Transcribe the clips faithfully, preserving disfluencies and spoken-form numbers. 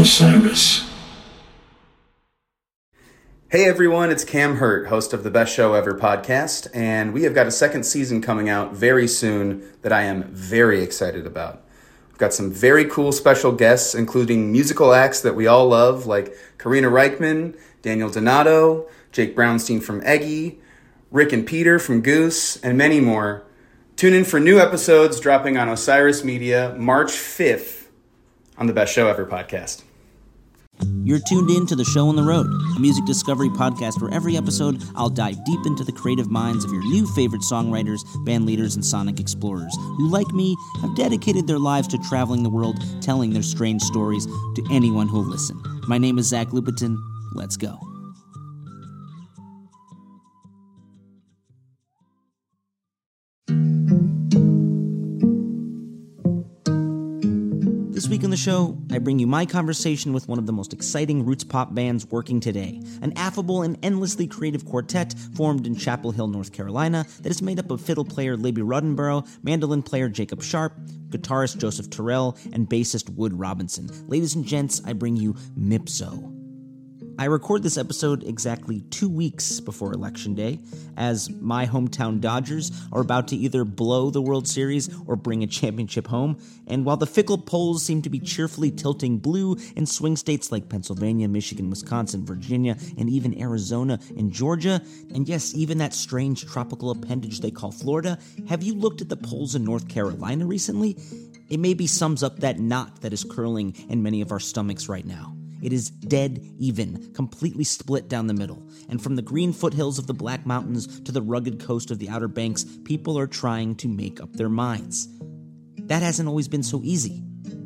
Osiris. Hey everyone, it's Cam Hurt, host of the Best Show Ever podcast, and we have got a second season coming out very soon that I am very excited about. We've got some very cool special guests, including musical acts that we all love, like Karina Reichman, Daniel Donato, Jake Brownstein from Eggy, Rick and Peter from Goose, and many more. Tune in for new episodes dropping on Osiris Media March fifth on the Best Show Ever podcast. You're tuned in to The Show on the Road, a music discovery podcast where every episode I'll dive deep into the creative minds of your new favorite songwriters, band leaders, and sonic explorers who, like me, have dedicated their lives to traveling the world, telling their strange stories to anyone who'll listen. My name is Zach Lupetin. Let's go. This week on the show, I bring you my conversation with one of the most exciting roots pop bands working today, an affable and endlessly creative quartet formed in Chapel Hill, North Carolina, that is made up of fiddle player Libby Roddenborough, mandolin player Jacob Sharp, guitarist Joseph Terrell, and bassist Wood Robinson. Ladies and gents, I bring you Mipso. I record this episode exactly two weeks before Election Day, as my hometown Dodgers are about to either blow the World Series or bring a championship home, and while the fickle polls seem to be cheerfully tilting blue in swing states like Pennsylvania, Michigan, Wisconsin, Virginia, and even Arizona and Georgia, and yes, even that strange tropical appendage they call Florida, have you looked at the polls in North Carolina recently? It maybe sums up that knot that is curling in many of our stomachs right now. It is dead even, completely split down the middle. And from the green foothills of the Black Mountains to the rugged coast of the Outer Banks, people are trying to make up their minds. That hasn't always been so easy.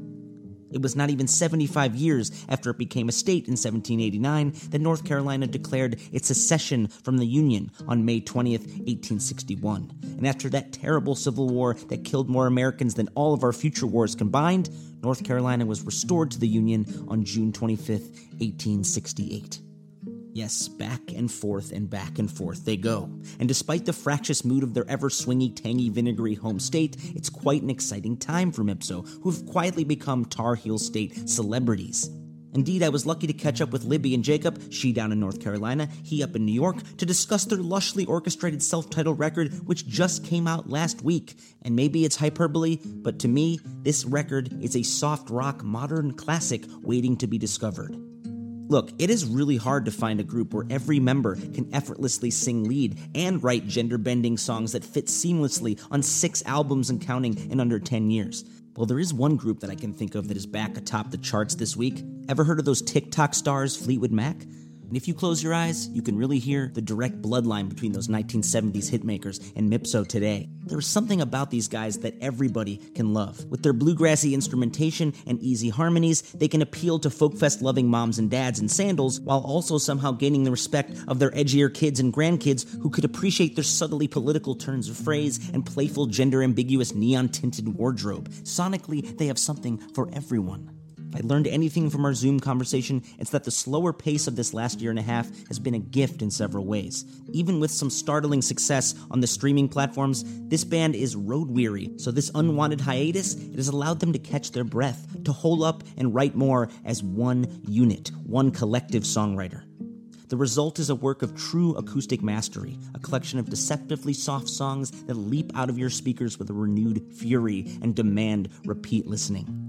It was not even seventy-five years after it became a state in seventeen eighty-nine that North Carolina declared its secession from the Union on May twentieth, eighteen sixty-one. And after that terrible Civil War that killed more Americans than all of our future wars combined, North Carolina was restored to the Union on June twenty-fifth, eighteen sixty-eight. Yes, back and forth and back and forth they go. And despite the fractious mood of their ever-swingy, tangy, vinegary home state, it's quite an exciting time for Mipso, who've quietly become Tar Heel State celebrities. Indeed, I was lucky to catch up with Libby and Jacob, she down in North Carolina, he up in New York, to discuss their lushly orchestrated self-titled record, which just came out last week. And maybe it's hyperbole, but to me, this record is a soft rock modern classic waiting to be discovered. Look, it is really hard to find a group where every member can effortlessly sing lead and write gender-bending songs that fit seamlessly on six albums and counting in under ten years. Well, there is one group that I can think of that is back atop the charts this week. Ever heard of those TikTok stars, Fleetwood Mac? And if you close your eyes, you can really hear the direct bloodline between those nineteen seventies hitmakers and Mipso today. There's something about these guys that everybody can love. With their bluegrassy instrumentation and easy harmonies, they can appeal to folk-fest-loving moms and dads in sandals, while also somehow gaining the respect of their edgier kids and grandkids who could appreciate their subtly political turns of phrase and playful gender-ambiguous neon-tinted wardrobe. Sonically, they have something for everyone. If I learned anything from our Zoom conversation, it's that the slower pace of this last year and a half has been a gift in several ways. Even with some startling success on the streaming platforms, this band is road-weary, so this unwanted hiatus, it has allowed them to catch their breath, to hole up and write more as one unit, one collective songwriter. The result is a work of true acoustic mastery, a collection of deceptively soft songs that leap out of your speakers with a renewed fury and demand repeat listening.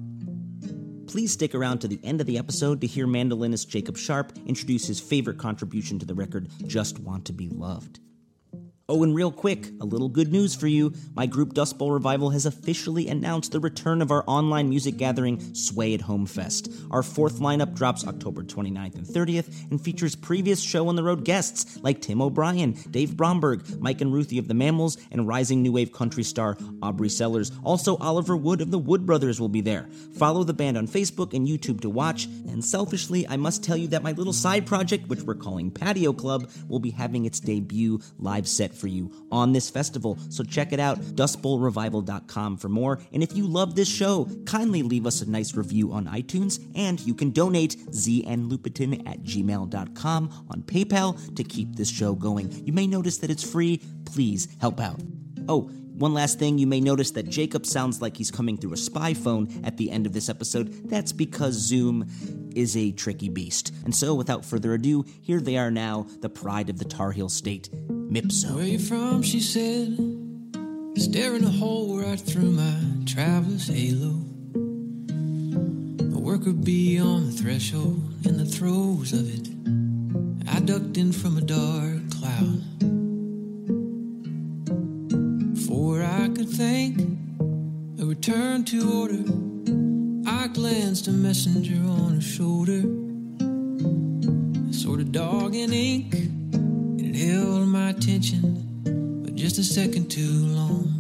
Please stick around to the end of the episode to hear mandolinist Jacob Sharp introduce his favorite contribution to the record, Just Want to Be Loved. Oh, and real quick, a little good news for you. My group Dust Bowl Revival has officially announced the return of our online music gathering, Sway at Home Fest. Our fourth lineup drops October twenty-ninth and thirtieth and features previous Show on the Road guests like Tim O'Brien, Dave Bromberg, Mike and Ruthie of the Mammals, and rising new wave country star Aubrey Sellers. Also, Oliver Wood of the Wood Brothers will be there. Follow the band on Facebook and YouTube to watch. And selfishly, I must tell you that my little side project, which we're calling Patio Club, will be having its debut live set for you on this festival, so check it out, dust bowl revival dot com for more. And if you love this show, kindly leave us a nice review on iTunes, and you can donate z n lupetin at gmail dot com on PayPal to keep this show going. You may notice that it's free. Please help out. Oh, One last thing, you may notice that Jacob sounds like he's coming through a spy phone at the end of this episode. That's because Zoom is a tricky beast. And so, without further ado, here they are now, the pride of the Tar Heel State, Mipso. Where you from, she said, staring a hole right through my traveler's halo. A worker bee on the threshold, in the throes of it. I ducked in from a dark cloud. Before I could think, a return to order, I glanced a messenger on her shoulder. A sort of dog in ink, and it held my attention, but just a second too long.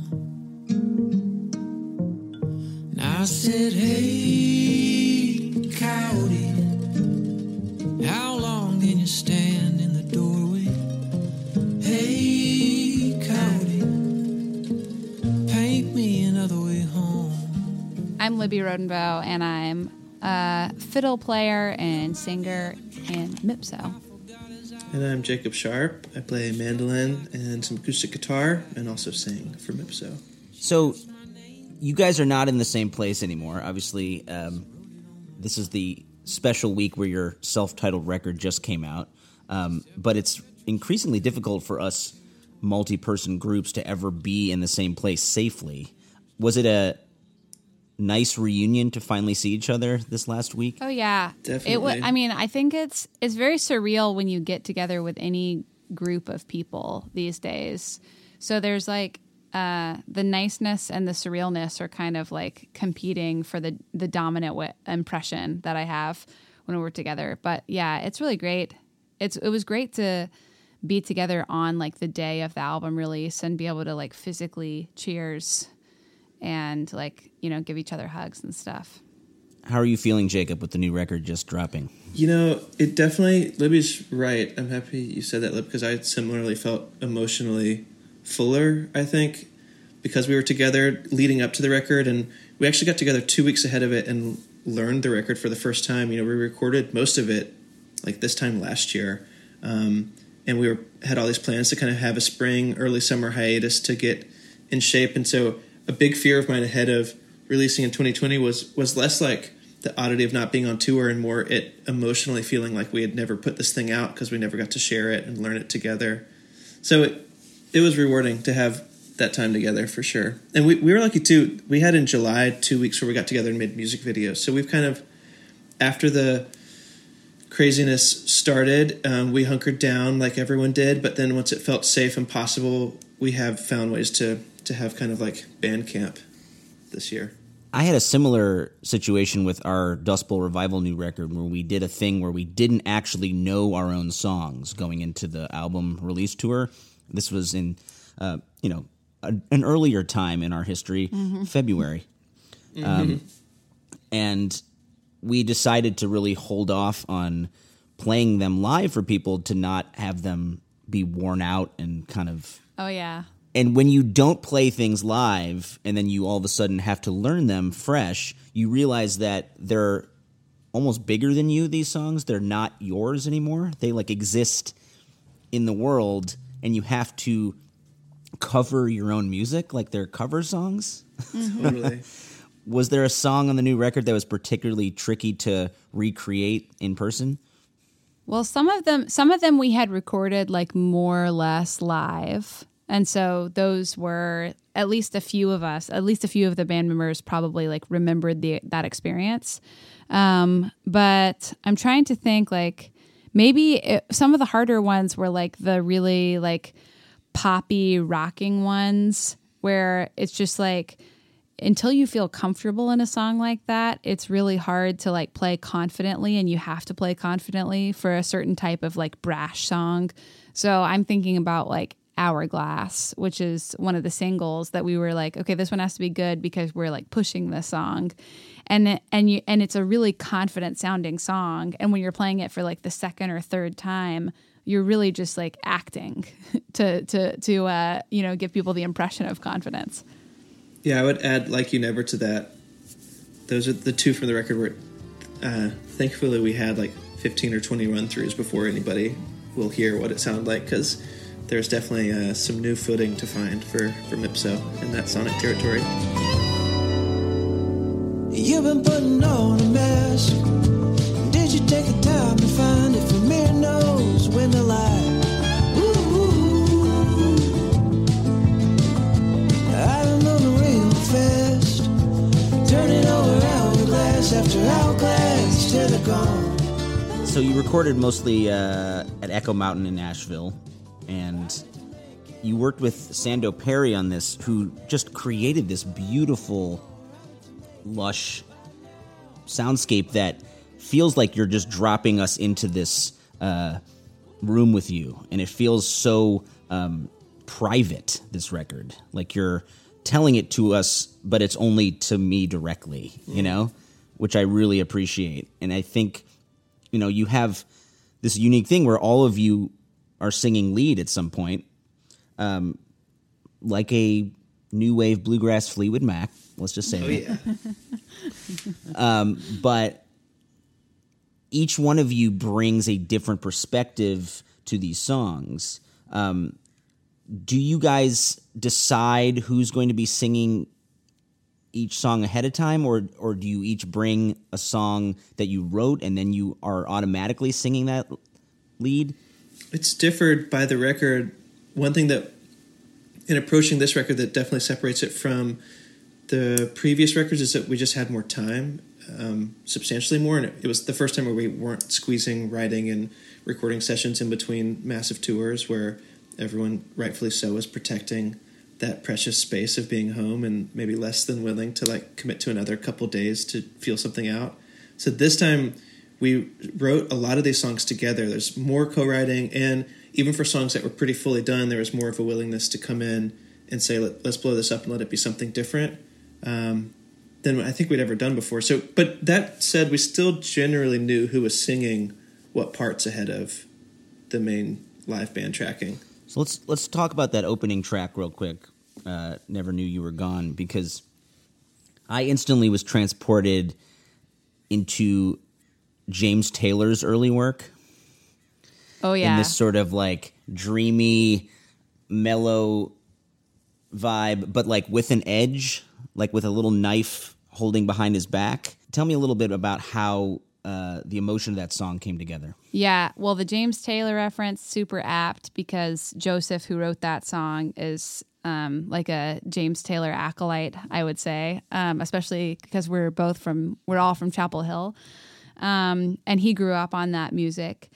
And I said, hey, coyote, how long can you stand in the doorway? Hey, coyote, paint me another way home. I'm Libby Rodenbow, and I'm a fiddle player and singer in Mipso. And I'm Jacob Sharp. I play mandolin and some acoustic guitar and also sing for Mipso. So, you guys are not in the same place anymore. Obviously, um, this is the special week where your self-titled record just came out. Um, but it's increasingly difficult for us multi-person groups to ever be in the same place safely. Was it a nice reunion to finally see each other this last week? Oh yeah, Definitely. It w- I mean, I think it's it's very surreal when you get together with any group of people these days. So there's like uh, the niceness and the surrealness are kind of like competing for the the dominant w- impression that I have when we're together. But yeah, it's really great. It's it was great to be together on like the day of the album release and be able to like physically cheers and like, you know, give each other hugs and stuff. How are you feeling, Jacob, with the new record just dropping? You know, it definitely, Libby's right. I'm happy you said that, Lib, because I similarly felt emotionally fuller, I think, because we were together leading up to the record, and we actually got together two weeks ahead of it and learned the record for the first time. You know, we recorded most of it like this time last year, um, and we were had all these plans to kind of have a spring, early summer hiatus to get in shape, and so a big fear of mine ahead of releasing in twenty twenty was was less like the oddity of not being on tour and more it emotionally feeling like we had never put this thing out because we never got to share it and learn it together. So it it was rewarding to have that time together for sure. And we, we were lucky too. We had in July two weeks where we got together and made music videos. So we've kind of, after the craziness started, um, we hunkered down like everyone did. But then once it felt safe and possible, we have found ways to to have kind of like band camp this year. I had a similar situation with our Dust Bowl Revival new record where we did a thing where we didn't actually know our own songs going into the album release tour. This was in, uh, you know, a, an earlier time in our history, mm-hmm. February. Mm-hmm. Um, and we decided to really hold off on playing them live for people to not have them be worn out and kind of... Oh, yeah. And when you don't play things live and then you all of a sudden have to learn them fresh, you realize that they're almost bigger than you, these songs. They're not yours anymore. They like exist in the world and you have to cover your own music like they're cover songs. Mm-hmm. Totally. Was there a song on the new record that was particularly tricky to recreate in person? Well, some of them some of them we had recorded like more or less live. And so those were at least a few of us, at least a few of the band members probably like remembered the that experience. Um, but I'm trying to think like maybe it, some of the harder ones were like the really like poppy rocking ones where it's just like until you feel comfortable in a song like that, it's really hard to like play confidently, and you have to play confidently for a certain type of like brash song. So I'm thinking about like Hourglass, which is one of the singles that we were like, okay, this one has to be good because we're like pushing this song, and and you and it's a really confident sounding song. And when you're playing it for like the second or third time, you're really just like acting to to to uh, you know, give people the impression of confidence. Yeah, I would add Like You Never to that. Those are the two from the record where uh, thankfully we had like fifteen or twenty run throughs before anybody will hear what it sounded like, because there's definitely uh, some new footing to find for, for Mipso in that sonic territory. You've been putting on a mask. Did you take the time to find if a mirror knows when to lie? Ooh, I'm moving real fast, turning over hourglass after hourglass till they're gone. So you recorded mostly uh, at Echo Mountain in Nashville, and you worked with Sando Perry on this, who just created this beautiful, lush soundscape that feels like you're just dropping us into this uh, room with you, and it feels so um, private, this record. Like you're telling it to us, but it's only to me directly, you know, which I really appreciate. And I think, you know, you have this unique thing where all of you are singing lead at some point, um, like a new wave bluegrass Fleetwood Mac. Let's just say Oh, that. yeah. um, but each one of you brings a different perspective to these songs. Um, do you guys decide who's going to be singing each song ahead of time, or or do you each bring a song that you wrote and then you are automatically singing that lead? It's differed by the record. One thing that, in approaching this record, that definitely separates it from the previous records is that we just had more time, um, substantially more, and it, it was the first time where we weren't squeezing writing and recording sessions in between massive tours, where everyone, rightfully so, was protecting that precious space of being home and maybe less than willing to like commit to another couple days to feel something out. So this time we wrote a lot of these songs together. There's more co-writing, and even for songs that were pretty fully done, there was more of a willingness to come in and say, Let, let's blow this up and let it be something different um, than I think we'd ever done before. So, but that said, we still generally knew who was singing what parts ahead of the main live band tracking. So let's let's talk about that opening track real quick. Uh, Never Knew You Were Gone, because I instantly was transported into James Taylor's early work. Oh yeah, In this sort of like dreamy, mellow vibe, but like with an edge, like with a little knife holding behind his back. Tell me a little bit about how uh, the emotion of that song came together. Yeah, well, the James Taylor reference, super apt, because Joseph, who wrote that song, is um, like a James Taylor acolyte, I would say, um, especially because we're both from, we're all from Chapel Hill. Um, and he grew up on that music.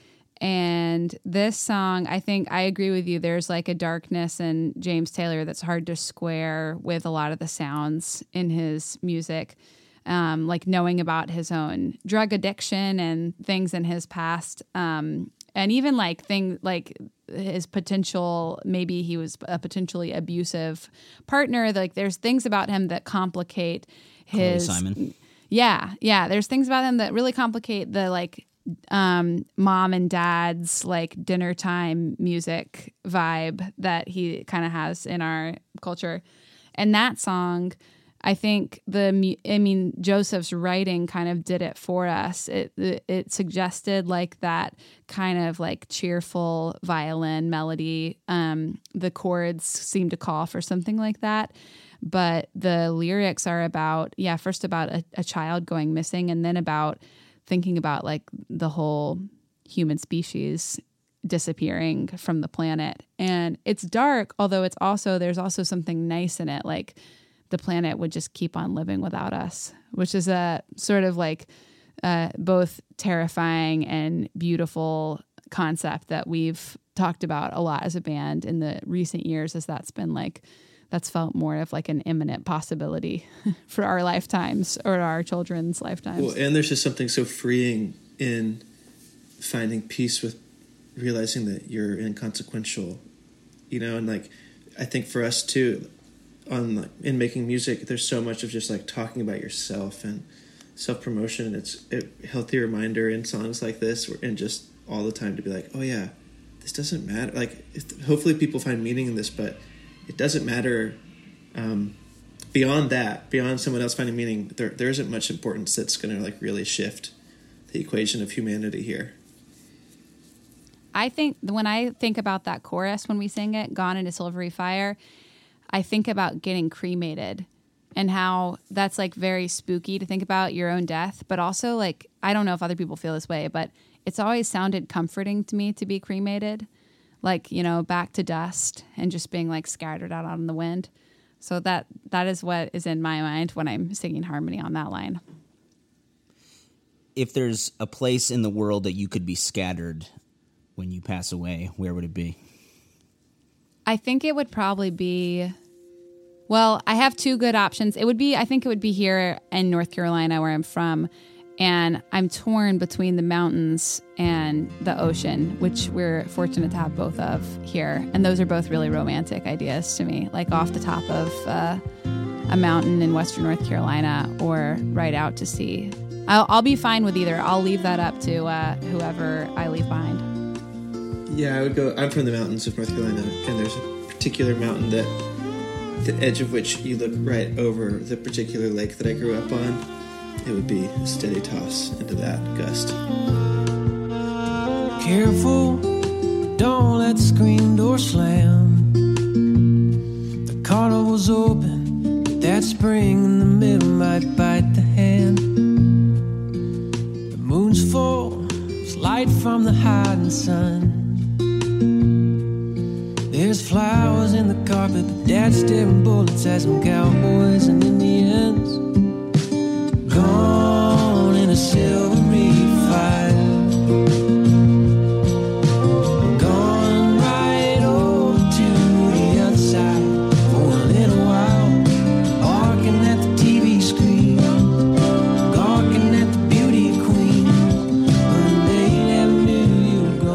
And this song, I think I agree with you. There's like a darkness in James Taylor that's hard to square with a lot of the sounds in his music. Um, like knowing about his own drug addiction and things in his past. Um, and even like thing like his potential, maybe he was a potentially abusive partner. Like there's things about him that complicate his, Carly Simon. Yeah. Yeah. There's things about him that really complicate the like, um, mom and dad's like dinner time music vibe that he kind of has in our culture. And that song, I think the, I mean, Joseph's writing kind of did it for us. It, it it suggested like that kind of like cheerful violin melody. Um, the chords seem to call for something like that. But the lyrics are about, yeah, first about a, a child going missing, and then about thinking about like the whole human species disappearing from the planet. And it's dark, although it's also, there's also something nice in it. Like, the planet would just keep on living without us, which is a sort of like uh, both terrifying and beautiful concept that we've talked about a lot as a band in the recent years, as that's been like, that's felt more of like an imminent possibility for our lifetimes or our children's lifetimes. Well, and there's just something so freeing in finding peace with realizing that you're inconsequential, you know, and like, I think for us too, on like, in making music, there's so much of just like talking about yourself and self-promotion, and it's a healthy reminder in songs like this, and just all the time to be like, oh yeah, this doesn't matter. Like, if, hopefully people find meaning in this, but it doesn't matter um, beyond that, beyond someone else finding meaning. There, there isn't much importance that's going to like really shift the equation of humanity here. I think when I think about that chorus when we sing it, Gone in a Silvery Fire, I think about getting cremated and how that's like very spooky to think about your own death. But also like, I don't know if other people feel this way, but it's always sounded comforting to me to be cremated. Like, you know, back to dust and just being like scattered out on the wind. So that that is what is in my mind when I'm singing harmony on that line. If there's a place in the world that you could be scattered when you pass away, where would it be? I think it would probably be, well, I have two good options. It would be, I think it would be here in North Carolina where I'm from. And I'm torn between the mountains and the ocean, which we're fortunate to have both of here. And those are both really romantic ideas to me, like off the top of uh, a mountain in Western North Carolina or right out to sea. I'll, I'll be fine with either. I'll leave that up to uh, whoever I leave behind. Yeah, I would go. I'm from the mountains of North Carolina, and there's a particular mountain that the edge of which you look right over the particular lake that I grew up on. It would be a steady toss into that gust. Careful, don't let the screen door slam. The carnival's open, but that spring in the middle might bite the hand. The moon's full, it's light from the hiding sun. There's flowers in the carpet, but dad's staring bullets at some cowboys and Indians. Gone in a silvery fire. Gone right over to the other side for a little while. Barking at the T V screen, gawking at the beauty queen. But they never knew you were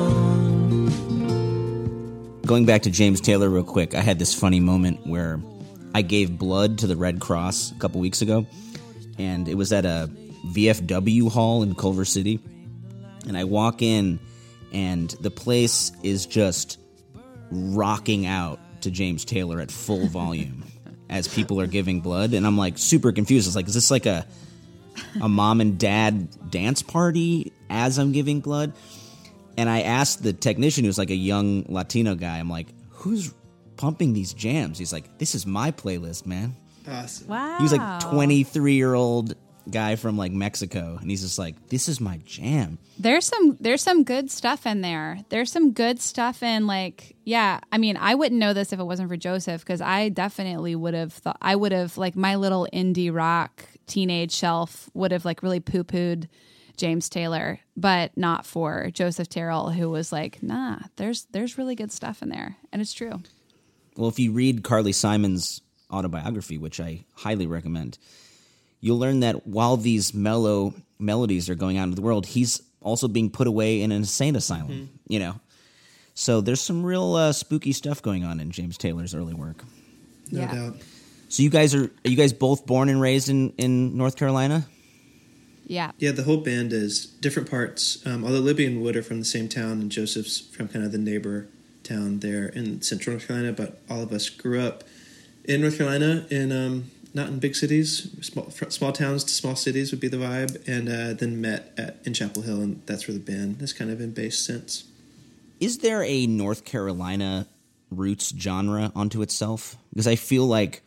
gone. Going back to James Taylor real quick, I had this funny moment where I gave blood to the Red Cross a couple weeks ago. And it was at a V F W hall in Culver City. And I walk in, and the place is just rocking out to James Taylor at full volume as people are giving blood. And I'm like super confused. It's like, is this like a a mom and dad dance party as I'm giving blood? And I asked the technician, who's like a young Latino guy, I'm like, who's pumping these jams? He's like, this is my playlist, man. Awesome. Wow. He was like twenty-three-year-old guy from like Mexico, and he's just like, this is my jam. There's some there's some good stuff in there. There's some good stuff in like, yeah, I mean, I wouldn't know this if it wasn't for Joseph, because I definitely would have thought, I would have, like, my little indie rock teenage shelf would have like really poo-pooed James Taylor, but not for Joseph Terrell, who was like, nah, there's there's really good stuff in there. And it's true. Well, if you read Carly Simon's autobiography, which I highly recommend, you'll learn that while these mellow melodies are going out into the world, he's also being put away in an insane asylum, mm-hmm. you know? So there's some real uh, spooky stuff going on in James Taylor's early work. No Yeah. doubt. So you guys are, are you guys both born and raised in, in North Carolina? Yeah. Yeah, the whole band is different parts. Um, although Libby and Wood are from the same town, and Joseph's from kind of the neighbor town there in central North Carolina, but all of us grew up in North Carolina, in um, not in big cities, small, small towns to small cities would be the vibe, and uh, then met at, in Chapel Hill, and that's where the band has kind of been based since. Is there a North Carolina roots genre onto itself? Because I feel like,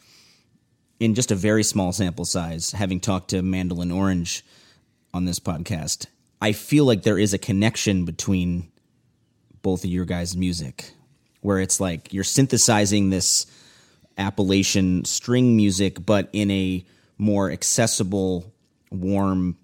in just a very small sample size, having talked to Mandolin Orange on this podcast, I feel like there is a connection between both of your guys' music, where it's like you're synthesizing this Appalachian string music, but in a more accessible, warm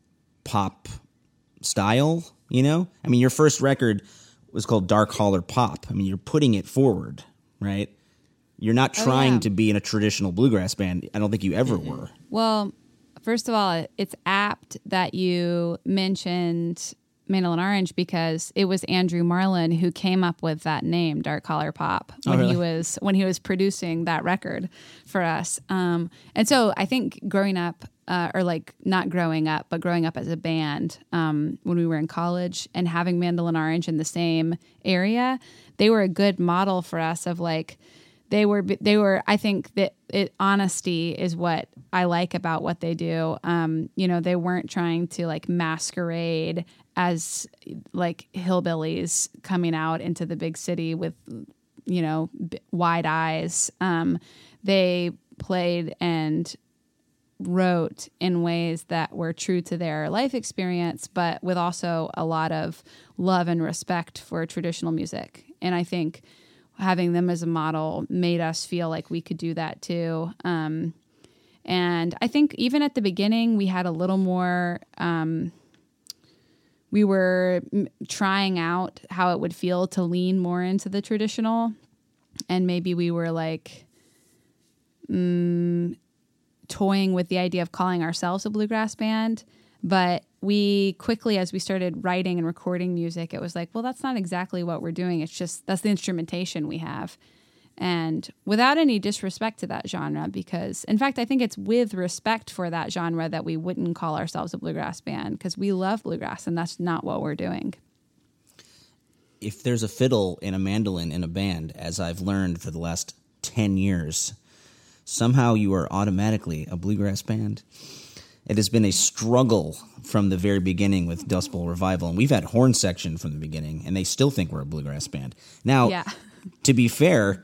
pop style, you know? I mean, your first record was called Dark Holler Pop. I mean, you're putting it forward, right? You're not trying oh, yeah. to be in a traditional bluegrass band. I don't think you ever mm-hmm. were. Well, first of all, it's apt that you mentioned Mandolin Orange, because it was Andrew Marlin who came up with that name, Dark Holler Pop, when oh, really? he was when he was producing that record for us. Um, and so I think growing up, uh, or like not growing up, but growing up as a band, um, when we were in college and having Mandolin Orange in the same area, they were a good model for us of like they were they were I think that it, honesty is what I like about what they do. Um, you know, they weren't trying to like masquerade as like hillbillies coming out into the big city with, you know, b- wide eyes. Um, they played and wrote in ways that were true to their life experience, but with also a lot of love and respect for traditional music. And I think having them as a model made us feel like we could do that too. Um, and I think even at the beginning, we had a little more, um, we were m- trying out how it would feel to lean more into the traditional. And maybe we were like, mm, toying with the idea of calling ourselves a bluegrass band, but we quickly, as we started writing and recording music, it was like, well, that's not exactly what we're doing. It's just, that's the instrumentation we have. And without any disrespect to that genre, because in fact, I think it's with respect for that genre that we wouldn't call ourselves a bluegrass band, because we love bluegrass and that's not what we're doing. If there's a fiddle and a mandolin in a band, as I've learned for the last ten years, somehow you are automatically a bluegrass band. It has been a struggle from the very beginning with Dust Bowl Revival, and we've had horn section from the beginning, and they still think we're a bluegrass band. Now, yeah. To be fair,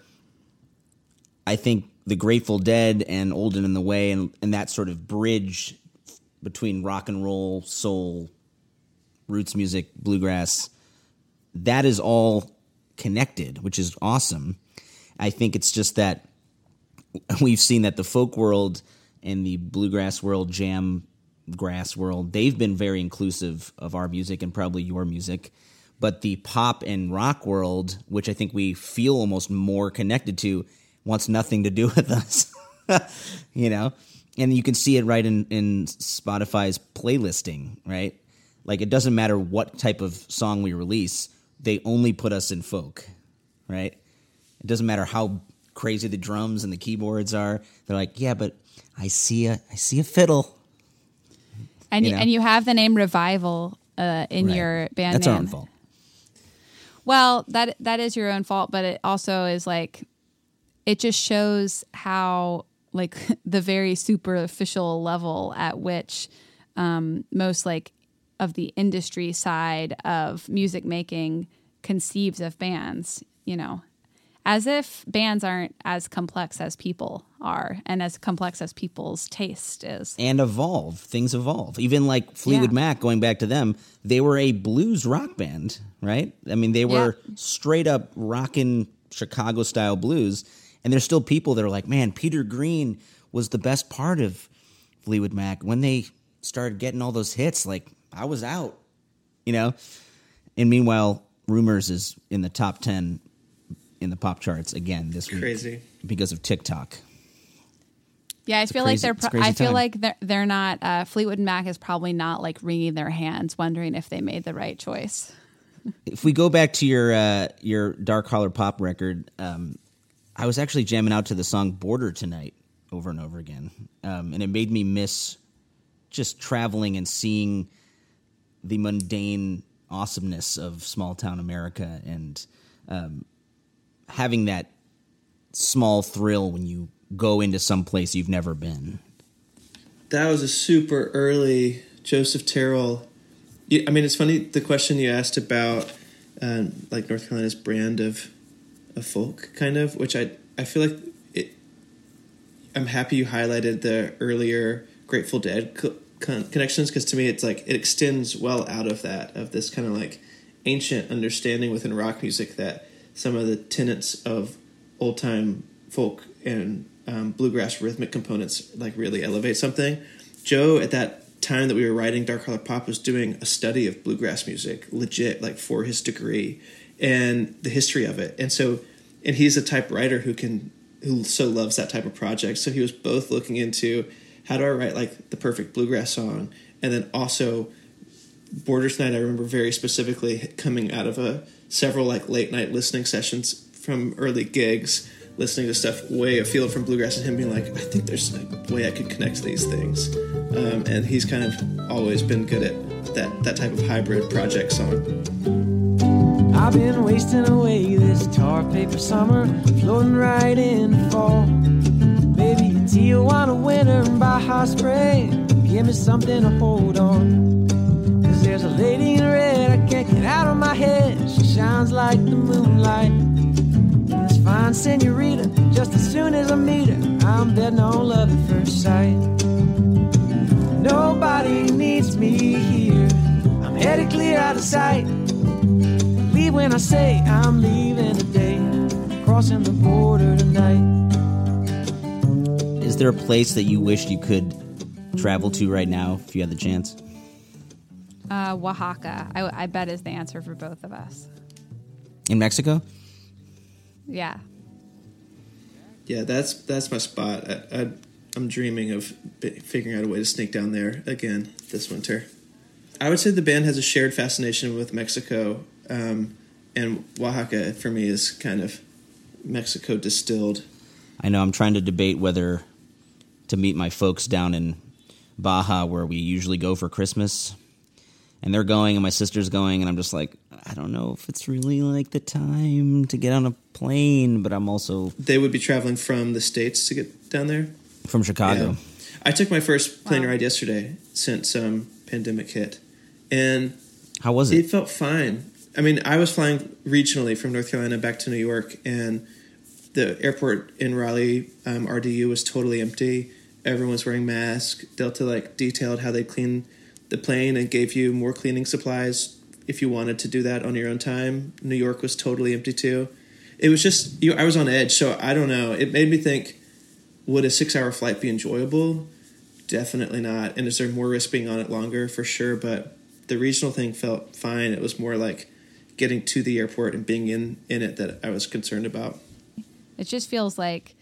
I think the Grateful Dead and Old and in the Way and, and that sort of bridge between rock and roll, soul, roots music, bluegrass, that is all connected, which is awesome. I think it's just that we've seen that the folk world and the bluegrass world, jam grass world, they've been very inclusive of our music and probably your music. But the pop and rock world, which I think we feel almost more connected to, wants nothing to do with us. You know? And you can see it right in, in Spotify's playlisting, right? Like, it doesn't matter what type of song we release, they only put us in folk, right? It doesn't matter how crazy the drums and the keyboards are. They're like, yeah, but I see a I see a fiddle. And you, you know? and you have the name Revival uh, in Right. your band That's name. our own fault. Well, that that is your own fault, but it also is like, it just shows how like the very superficial level at which um, most like of the industry side of music making conceives of bands, you know, as if bands aren't as complex as people are and as complex as people's taste is. And evolve. Things evolve. Even like Fleetwood Yeah. Mac, going back to them, they were a blues rock band, right? I mean, they were Yeah. straight up rockin' Chicago-style blues. And there's still people that are like, man, Peter Green was the best part of Fleetwood Mac. When they started getting all those hits, like, I was out, you know? And meanwhile, Rumors is in the top ten in the pop charts again this week. Crazy. Because of TikTok. Yeah, I It's feel crazy- like they're. it's a Pro- crazy I feel time. like they're they're not. Uh, Fleetwood Mac is probably not like wringing their hands, wondering if they made the right choice. If we go back to your uh, your Dark Holler Pop record, um, I was actually jamming out to the song Border tonight over and over again. Um, and it made me miss just traveling and seeing the mundane awesomeness of small town America and um, having that small thrill when you go into some place you've never been. That was a super early Joseph Terrell. You- I mean, it's funny the question you asked about um, like North Carolina's brand of of folk, kind of, which I I feel like it. I'm happy you highlighted the earlier Grateful Dead co- con- connections, because to me it's like it extends well out of that, of this kind of like ancient understanding within rock music that some of the tenets of old time folk and um, bluegrass rhythmic components like really elevate something. Joe, at that time that we were writing Dark Holler Pop, was doing a study of bluegrass music, legit, like for his degree, and the history of it. And so, and he's a type writer who can, who so loves that type of project. So he was both looking into how do I write like the perfect bluegrass song, and then also Border Tonight, I remember very specifically coming out of a several like late night listening sessions from early gigs, listening to stuff way afield from bluegrass, and him being like, I think there's a way I could connect these things. Um, and he's kind of always been good at that, that type of hybrid project song. I've been wasting away this tar paper summer, floating right in fall. Maybe a Tijuana winter and Baja spray, give me something to hold on. Cause there's a lady in red I can't get out of my head. She shines like the moonlight. And this fine senorita, just as soon as I meet her, I'm betting on love at first sight. Nobody needs me here, I'm headed clear out of sight. Leave when I say I'm leaving today, crossing the border tonight. Is there a place that you wished you could travel to right now if you had the chance? Uh, Oaxaca, I, I bet is the answer for both of us. In Mexico? Yeah. Yeah, that's that's my spot. I, I, I'm dreaming of figuring out a way to sneak down there again this winter. I would say the band has a shared fascination with Mexico, um, and Oaxaca for me is kind of Mexico distilled. I know I'm trying to debate whether to meet my folks down in Baja where we usually go for Christmas. And they're going and my sister's going and I'm just like, I don't know if it's really like the time to get on a plane, but I'm also... They would be traveling from the States to get down there? From Chicago. Yeah. I took my first plane wow. ride yesterday since um, pandemic hit. And how was it? It felt fine. I mean, I was flying regionally from North Carolina back to New York, and the airport in Raleigh, um, R D U, was totally empty. Everyone was wearing masks. Delta like detailed how they clean the plane and gave you more cleaning supplies if you wanted to do that on your own time. New York was totally empty too. It was just, you, I was on edge, so I don't know. It made me think, would a six-hour flight be enjoyable? Definitely not. And is there more risk being on it longer? For sure, but the regional thing felt fine. It was more like getting to the airport and being in, in it that I was concerned about. It just feels like,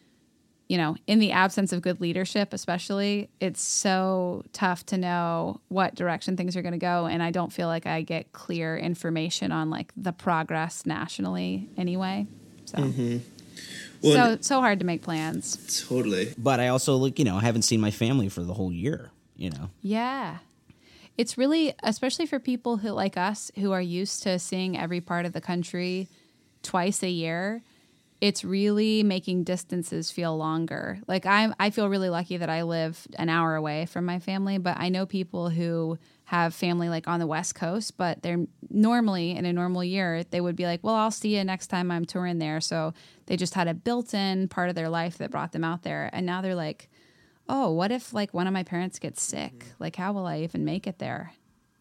you know, in the absence of good leadership, especially, it's so tough to know what direction things are going to go. And I don't feel like I get clear information on like the progress nationally anyway. So, mm-hmm. well, so, so hard to make plans. Totally. But I also, like, you know, I haven't seen my family for the whole year, you know? Yeah. It's really, especially for people who like us, who are used to seeing every part of the country twice a year, it's really making distances feel longer. Like I'm, I feel really lucky that I live an hour away from my family, but I know people who have family like on the West Coast, but they're normally in a normal year, they would be like, well, I'll see you next time I'm touring there. So they just had a built-in part of their life that brought them out there. And now they're like, oh, what if like one of my parents gets sick? Like, how will I even make it there?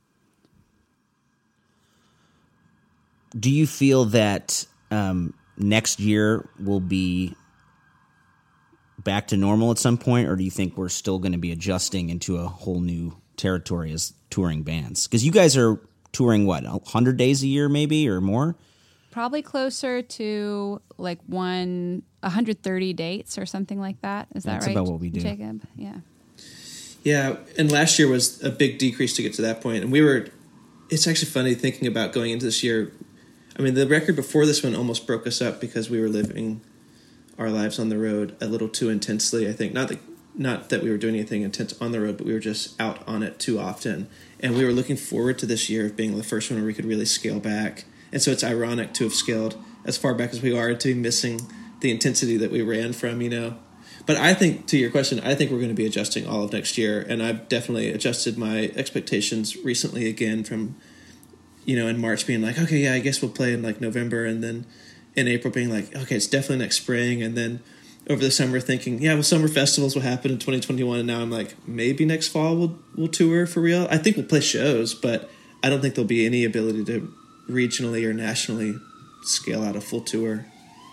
Do you feel that um, next year will be back to normal at some point, or do you think we're still going to be adjusting into a whole new territory as touring bands? Because you guys are touring, what, one hundred days a year maybe or more? Probably closer to like one, one hundred thirty dates or something like that. Is that That's right? about what we do. Jacob? Yeah. Yeah, and last year was a big decrease to get to that point. And we were, it's actually funny thinking about going into this year. I mean, the record before this one almost broke us up because we were living our lives on the road a little too intensely, I think. Not that, not that we were doing anything intense on the road, but we were just out on it too often. And we were looking forward to this year of being the first one where we could really scale back. And so it's ironic to have scaled as far back as we are to be missing the intensity that we ran from, you know. But I think, to your question, I think we're going to be adjusting all of next year. And I've definitely adjusted my expectations recently again from, you know, in March being like, okay, yeah, I guess we'll play in like November. And then in April being like, okay, it's definitely next spring. And then over the summer thinking, yeah, well, summer festivals will happen in twenty twenty-one. And now I'm like, maybe next fall we'll, we'll tour for real. I think we'll play shows, but I don't think there'll be any ability to regionally or nationally scale out a full tour.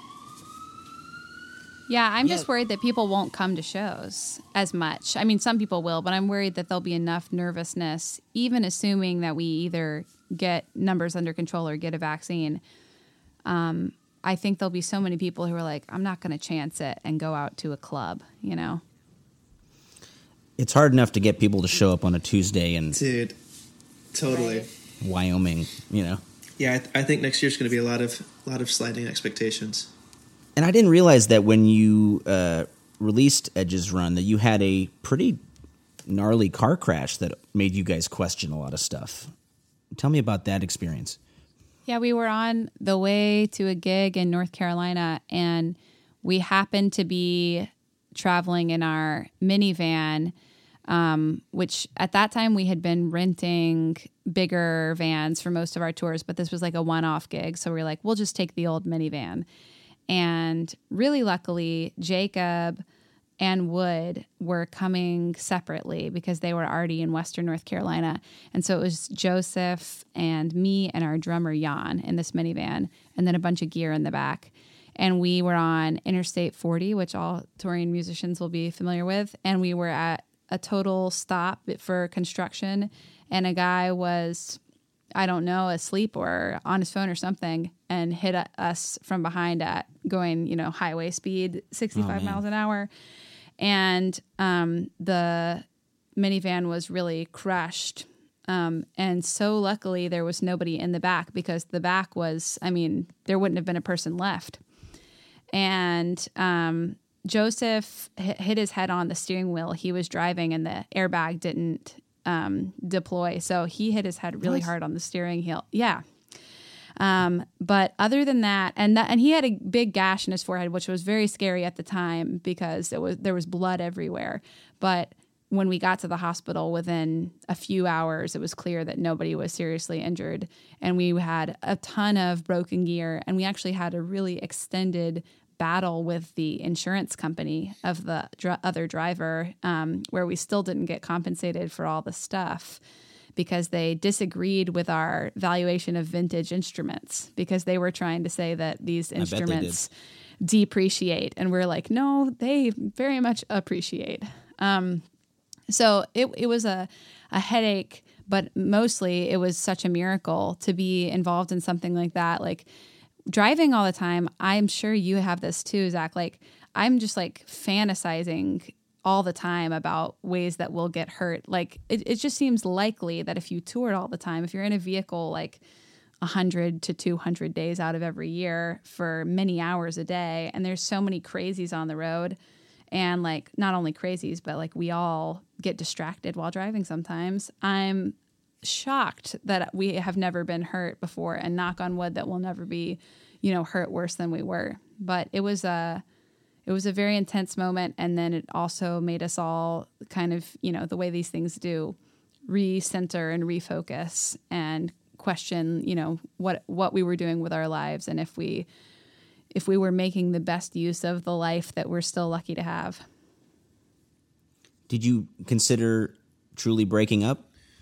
Yeah, I'm Yeah. just worried that people won't come to shows as much. I mean, some people will, but I'm worried that there'll be enough nervousness, even assuming that we either get numbers under control or get a vaccine. Um, I think there'll be so many people who are like, I'm not going to chance it and go out to a club, you know? It's hard enough to get people to show up on a Tuesday in Dude, totally. Right. Wyoming, you know? Yeah, I, th- I think next year's going to be a lot of a lot of sliding expectations. And I didn't realize that when you uh, released Edge's Run that you had a pretty gnarly car crash that made you guys question a lot of stuff. Tell me about that experience. Yeah, we were on the way to a gig in North Carolina, and we happened to be traveling in our minivan, um, which at that time we had been renting bigger vans for most of our tours, but this was like a one-off gig. So we were like, we'll just take the old minivan. And really luckily, Jacob and Wood were coming separately because they were already in Western North Carolina. And so it was Joseph and me and our drummer, Jan, in this minivan, and then a bunch of gear in the back. And we were on Interstate forty, which all touring musicians will be familiar with. And we were at a total stop for construction. And a guy was, I don't know, asleep or on his phone or something, and hit us from behind at going, you know, highway speed, sixty-five oh, miles an hour. And um, the minivan was really crushed. Um, and so luckily there was nobody in the back, because the back was, I mean, there wouldn't have been a person left. And um, Joseph hit, hit his head on the steering wheel. He was driving and the airbag didn't um, deploy. So he hit his head really nice. hard on the steering wheel. Yeah. Um, but other than that, and that, and he had a big gash in his forehead, which was very scary at the time because it was, there was blood everywhere. But when we got to the hospital within a few hours, it was clear that nobody was seriously injured. And we had a ton of broken gear, and we actually had a really extended battle with the insurance company of the dr- other driver, um, where we still didn't get compensated for all the stuff, because they disagreed with our valuation of vintage instruments, because they were trying to say that these instruments depreciate. And we're like, no, they very much appreciate. Um, so it it was a, a headache, but mostly it was such a miracle to be involved in something like that. Like driving all the time, I'm sure you have this too, Zach. Like I'm just like fantasizing all the time about ways that we'll get hurt. Like it, it just seems likely that if you toured all the time, if you're in a vehicle like one hundred to two hundred days out of every year for many hours a day, and there's so many crazies on the road, and like not only crazies, but like we all get distracted while driving sometimes. I'm shocked that we have never been hurt before, and knock on wood that we'll never be, you know, hurt worse than we were. But it was a It was a very intense moment, and then it also made us all kind of, you know, the way these things do, recenter and refocus and question, you know, what what we were doing with our lives, and if we if we were making the best use of the life that we're still lucky to have. Did you consider truly breaking up?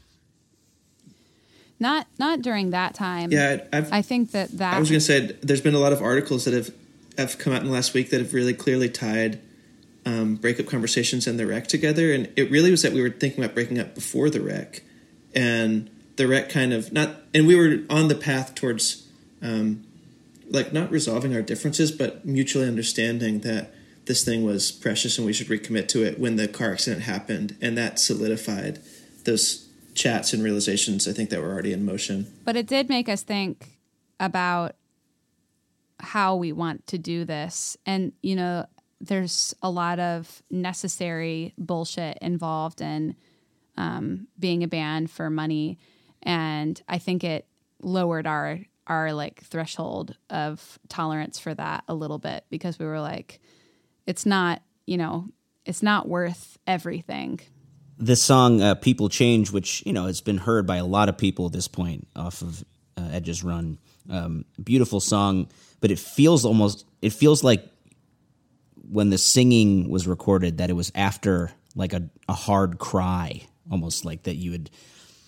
Not not during that time. Yeah, I've, I think that that... I was going to say, there's been a lot of articles that have have come out in the last week that have really clearly tied um, breakup conversations and the wreck together. And it really was that we were thinking about breaking up before the wreck, and the wreck kind of not, and we were on the path towards um, like not resolving our differences, but mutually understanding that this thing was precious and we should recommit to it when the car accident happened. And that solidified those chats and realizations, I think, that were already in motion. But it did make us think about how we want to do this. And, you know, there's a lot of necessary bullshit involved in um, being a band for money. And I think it lowered our, our like threshold of tolerance for that a little bit, because we were like, it's not, you know, it's not worth everything. This song, uh, People Change, which, you know, has been heard by a lot of people at this point off of uh, Edge's Run. Um, beautiful song, but it feels almost, it feels like when the singing was recorded that it was after like a, a hard cry, almost like that you had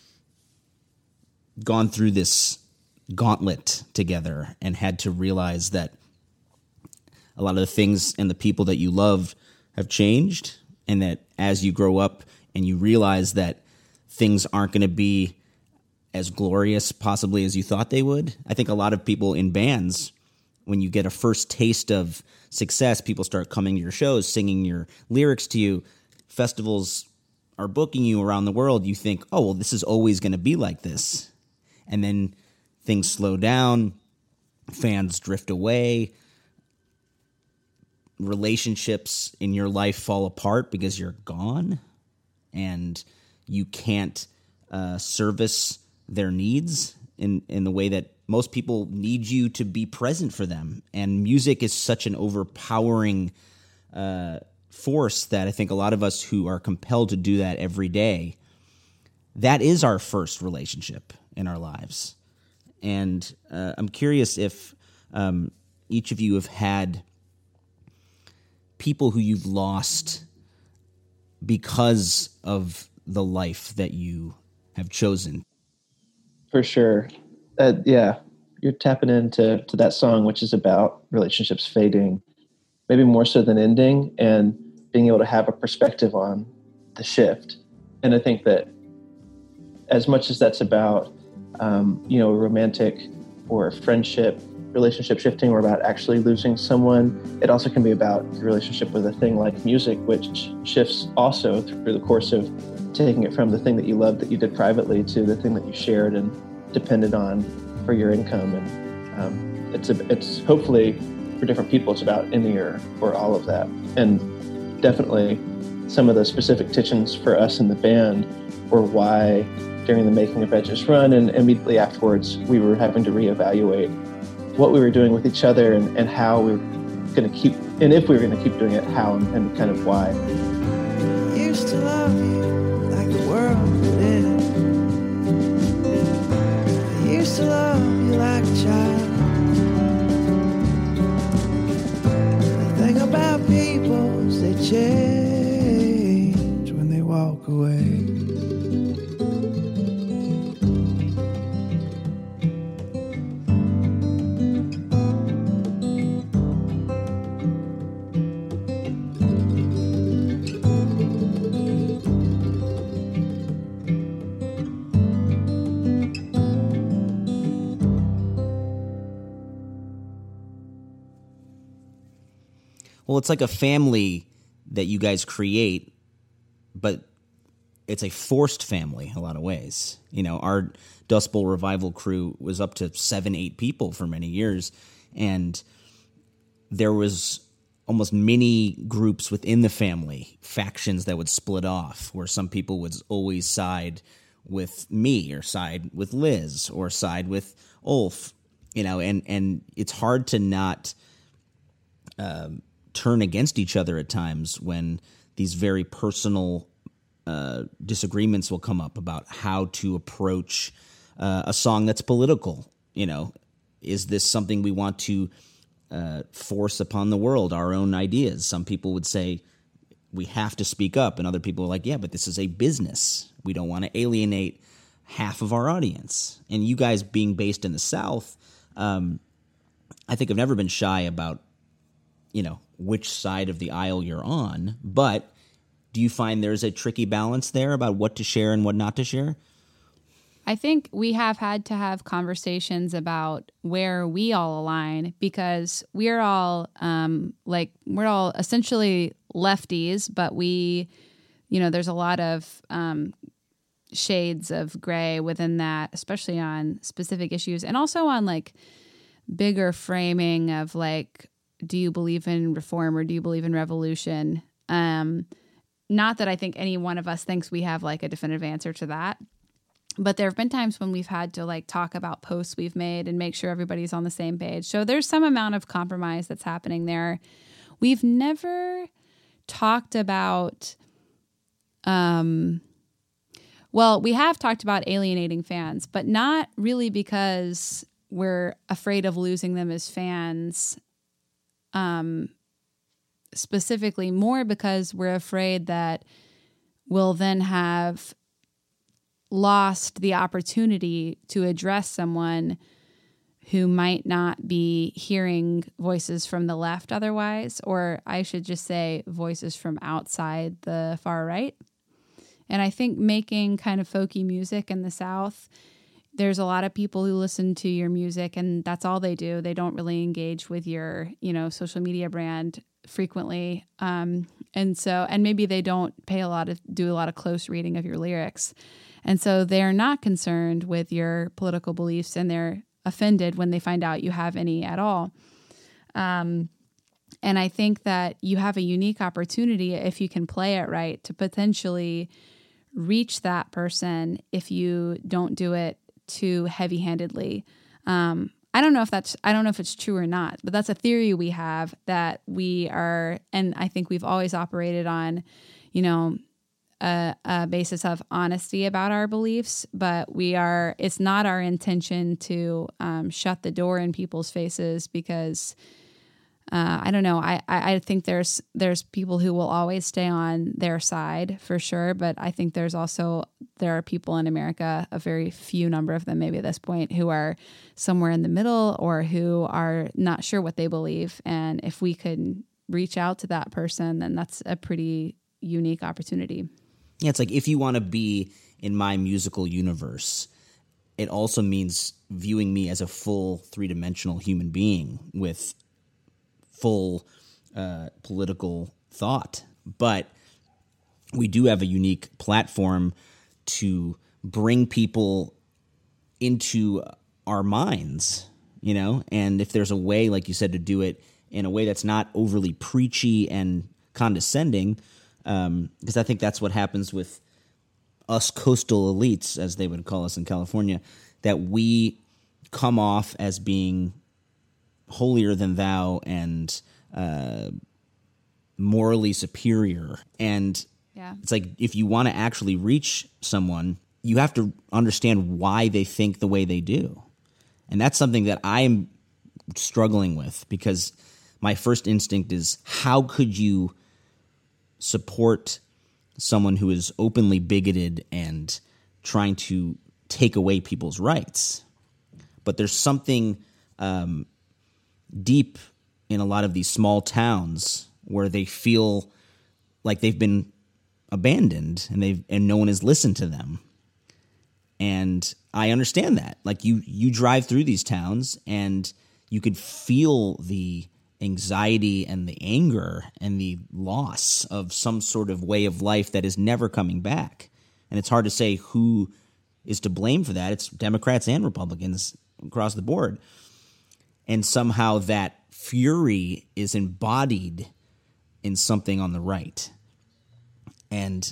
gone through this gauntlet together and had to realize that a lot of the things and the people that you loved have changed, and that as you grow up and you realize that things aren't going to be as glorious possibly as you thought they would. I think a lot of people in bands, when you get a first taste of success, people start coming to your shows, singing your lyrics to you. Festivals are booking you around the world. You think, oh, well, this is always going to be like this. And then things slow down, fans drift away, relationships in your life fall apart because you're gone, and you can't uh, service their needs in, in the way that most people need you to be present for them. And music is such an overpowering uh, force that I think a lot of us who are compelled to do that every day, that is our first relationship in our lives. And uh, I'm curious if um, each of you have had people who you've lost because of the life that you have chosen. For sure. Uh, yeah, you're tapping into to that song, which is about relationships fading, maybe more so than ending, and being able to have a perspective on the shift. And I think that as much as that's about, um, you know, a romantic or a friendship, relationship shifting, or about actually losing someone, it also can be about your relationship with a thing like music, which shifts also through the course of taking it from the thing that you loved that you did privately to the thing that you shared and depended on for your income. And um, it's a, it's hopefully for different people, it's about any or, or all of that. And definitely some of the specific tensions for us in the band were why during the making of Edge's Run and immediately afterwards, we were having to reevaluate what we were doing with each other and, and how we were going to keep, and if we were going to keep doing it, how and, and kind of why. I used to love you like the world would end. I used to love you like a child. The thing about people is they change when they walk away. Well, it's like a family that you guys create, but it's a forced family in a lot of ways. You know, our Dust Bowl revival crew was up to seven, eight people for many years, and there was almost mini groups within the family, factions that would split off, where some people would always side with me or side with Liz or side with Ulf, you know, and, and it's hard to not um, turn against each other at times when these very personal uh, disagreements will come up about how to approach uh, a song that's political. You know, is this something we want to uh, force upon the world, our own ideas? Some people would say we have to speak up, and other people are like, yeah, but this is a business. We don't want to alienate half of our audience. And you guys being based in the South, um, I think I've never been shy about, you know, which side of the aisle you're on, but do you find there's a tricky balance there about what to share and what not to share? I think we have had to have conversations about where we all align, because we're all um, like, we're all essentially lefties, but we, you know, there's a lot of um, shades of gray within that, especially on specific issues, and also on like bigger framing of like, do you believe in reform or do you believe in revolution? Um, not that I think any one of us thinks we have like a definitive answer to that, but there have been times when we've had to like talk about posts we've made and make sure everybody's on the same page. So there's some amount of compromise that's happening there. We've never talked about, um, well, we have talked about alienating fans, but not really because we're afraid of losing them as fans. Um, specifically more because we're afraid that we'll then have lost the opportunity to address someone who might not be hearing voices from the left otherwise, or I should just say voices from outside the far right. And I think making kind of folky music in the South, there's a lot of people who listen to your music and that's all they do. They don't really engage with your, you know, social media brand frequently. Um, and so, and maybe they don't pay a lot of, do a lot of close reading of your lyrics. And so they're not concerned with your political beliefs and they're offended when they find out you have any at all. Um, and I think that you have a unique opportunity, if you can play it right, to potentially reach that person if you don't do it too heavy-handedly. Um, I don't know if that's, I don't know if it's true or not, but that's a theory we have that we are, and I think we've always operated on, you know, a, a basis of honesty about our beliefs, but we are, it's not our intention to um, shut the door in people's faces because uh, I don't know. I, I, I think there's, there's people who will always stay on their side for sure. But I think there's also, there are people in America, a very few number of them, maybe at this point, who are somewhere in the middle or who are not sure what they believe. And if we could reach out to that person, then that's a pretty unique opportunity. Yeah, it's like if you want to be in my musical universe, it also means viewing me as a full three-dimensional human being with full uh, political thought. But we do have a unique platform to bring people into our minds, you know? And if there's a way, like you said, to do it in a way that's not overly preachy and condescending, um, because I think that's what happens with us coastal elites, as they would call us in California, that we come off as being holier than thou and uh, morally superior. And yeah. It's like if you want to actually reach someone, you have to understand why they think the way they do. And that's something that I'm struggling with, because my first instinct is, how could you support someone who is openly bigoted and trying to take away people's rights? But there's something um, deep in a lot of these small towns where they feel like they've been abandoned and they've and no one has listened to them. And I understand that. Like you you drive through these towns and you could feel the anxiety and the anger and the loss of some sort of way of life that is never coming back. And it's hard to say who is to blame for that. It's Democrats and Republicans across the board. And somehow that fury is embodied in something on the right. And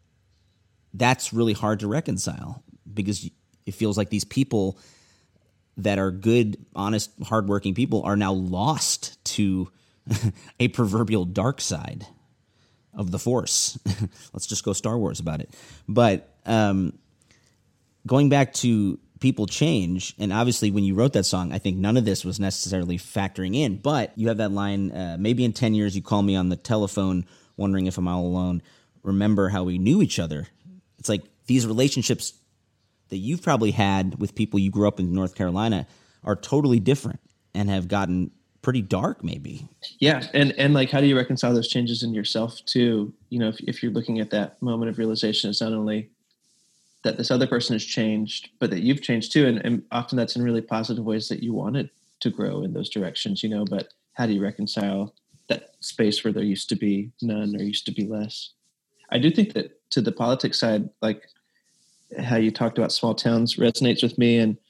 that's really hard to reconcile, because it feels like these people that are good, honest, hardworking people are now lost to a proverbial dark side of the Force. Let's just go Star Wars about it. But um, going back to people change, and obviously when you wrote that song, I think none of this was necessarily factoring in, but you have that line, uh, maybe in ten years you call me on the telephone wondering if I'm all alone. Remember how we knew each other. It's like these relationships that you've probably had with people you grew up in North Carolina are totally different and have gotten pretty dark maybe. Yeah. And, and like, how do you reconcile those changes in yourself too? You know, if, if you're looking at that moment of realization, it's not only that this other person has changed, but that you've changed too. And, and often that's in really positive ways that you wanted to grow in those directions, you know, but how do you reconcile that space where there used to be none or used to be less? I do think that to the politics side, like how you talked about small towns resonates with me. And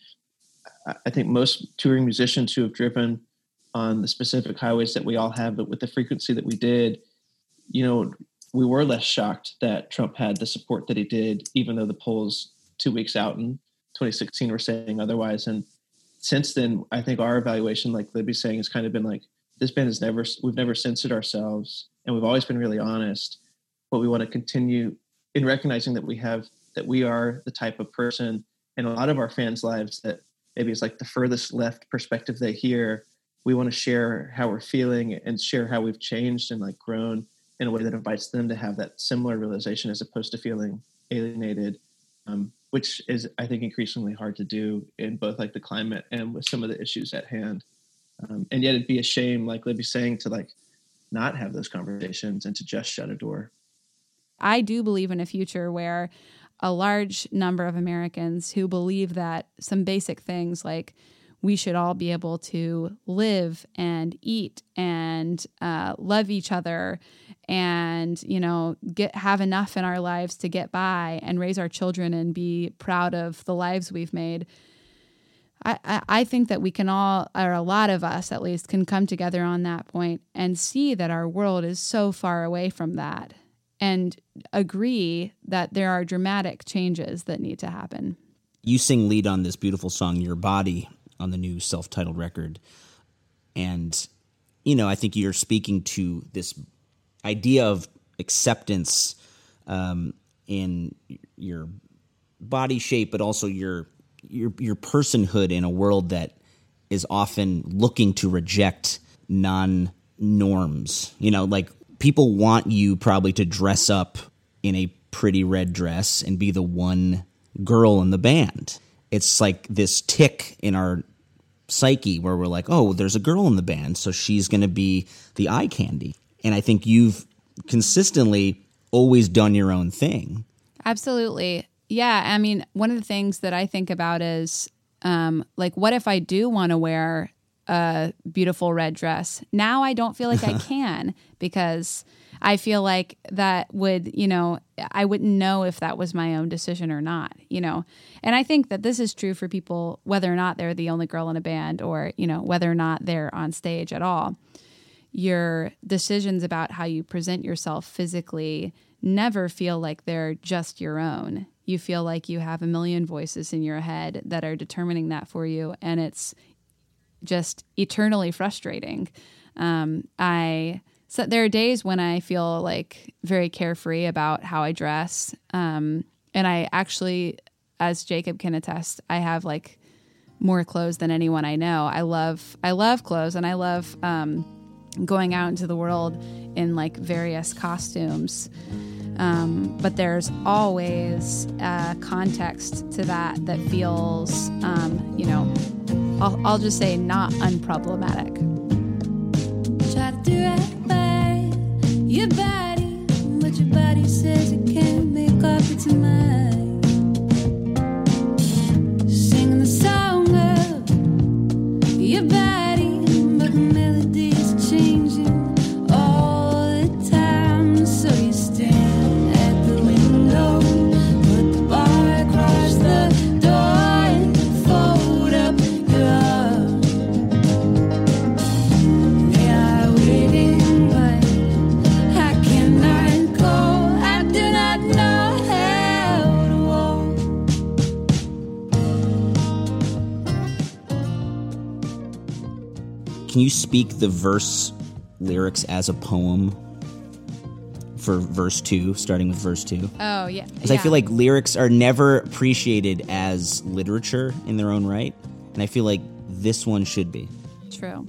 I think most touring musicians who have driven on the specific highways that we all have, but with the frequency that we did, you know, we were less shocked that Trump had the support that he did, even though the polls two weeks out in twenty sixteen were saying otherwise. And since then, I think our evaluation, like Libby's saying, has kind of been like, this band has never, we've never censored ourselves, and we've always been really honest, but we want to continue in recognizing that we have, that we are the type of person in a lot of our fans' lives that maybe it's like the furthest left perspective they hear. We want to share how we're feeling and share how we've changed and like grown in a way that invites them to have that similar realization, as opposed to feeling alienated, um, which is, I think, increasingly hard to do in both like the climate and with some of the issues at hand. Um, and yet it'd be a shame, like Libby's saying, to like not have those conversations and to just shut a door. I do believe in a future where a large number of Americans who believe that some basic things like we should all be able to live and eat and uh, love each other and, you know, get have enough in our lives to get by and raise our children and be proud of the lives we've made. I, I, I think that we can all, or a lot of us at least, can come together on that point and see that our world is so far away from that, and agree that there are dramatic changes that need to happen. You sing lead on this beautiful song, Your Body. on the new self-titled record. And, you know, I think you're speaking to this idea of acceptance um, in your body shape, but also your your your personhood in a world that is often looking to reject non-norms. You know, like people want you probably to dress up in a pretty red dress and be the one girl in the band. It's like this tick in our psyche where we're like, oh, there's a girl in the band, so she's going to be the eye candy. And I think you've consistently always done your own thing. Absolutely. Yeah. I mean, one of the things that I think about is um, like, what if I do want to wear a beautiful red dress? Now I don't feel like I can because I feel like that would, you know, I wouldn't know if that was my own decision or not, you know. And I think that this is true for people, whether or not they're the only girl in a band or, you know, whether or not they're on stage at all. Your decisions about how you present yourself physically never feel like they're just your own. You feel like you have a million voices in your head that are determining that for you, and it's just eternally frustrating. Um, I so there are days when I feel like very carefree about how I dress, um, and I actually, as Jacob can attest, I have like more clothes than anyone I know. I love I love clothes, and I love um, going out into the world in like various costumes. Um, but there's always a context to that that feels, um, you know, I'll, I'll just say not unproblematic. Try to do right by your body, but your body says it can't make up its mind. Singing the song of your body, but the melody is changing all the time, so you stand Can you speak the verse lyrics as a poem for verse two, starting with verse two? Oh, yeah. Because yeah. I feel like lyrics are never appreciated as literature in their own right, and I feel like this one should be. True.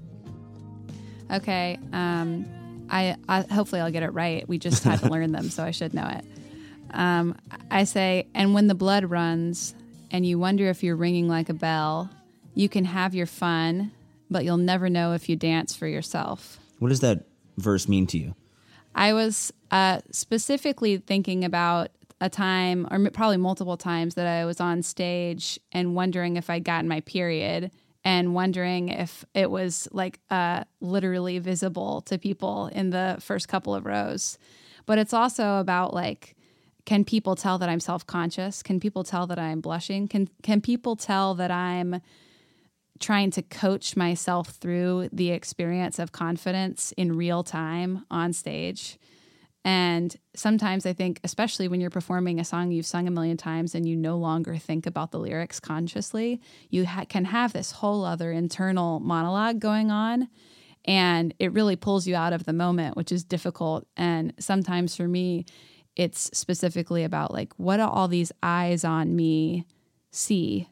Okay. Um, I, I hopefully I'll get it right. We just had to learn them, so I should know it. Um, I say, and when the blood runs, and you wonder if you're ringing like a bell, you can have your fun, but you'll never know if you dance for yourself. What does that verse mean to you? I was uh, specifically thinking about a time, or probably multiple times, that I was on stage and wondering if I'd gotten my period, and wondering if it was like uh, literally visible to people in the first couple of rows. But it's also about like, can people tell that I'm self-conscious? Can people tell that I'm blushing? Can can people tell that I'm trying to coach myself through the experience of confidence in real time on stage? And sometimes I think, especially when you're performing a song you've sung a million times and you no longer think about the lyrics consciously, you ha- can have this whole other internal monologue going on, and it really pulls you out of the moment, which is difficult. And sometimes for me, it's specifically about like, what do all these eyes on me see?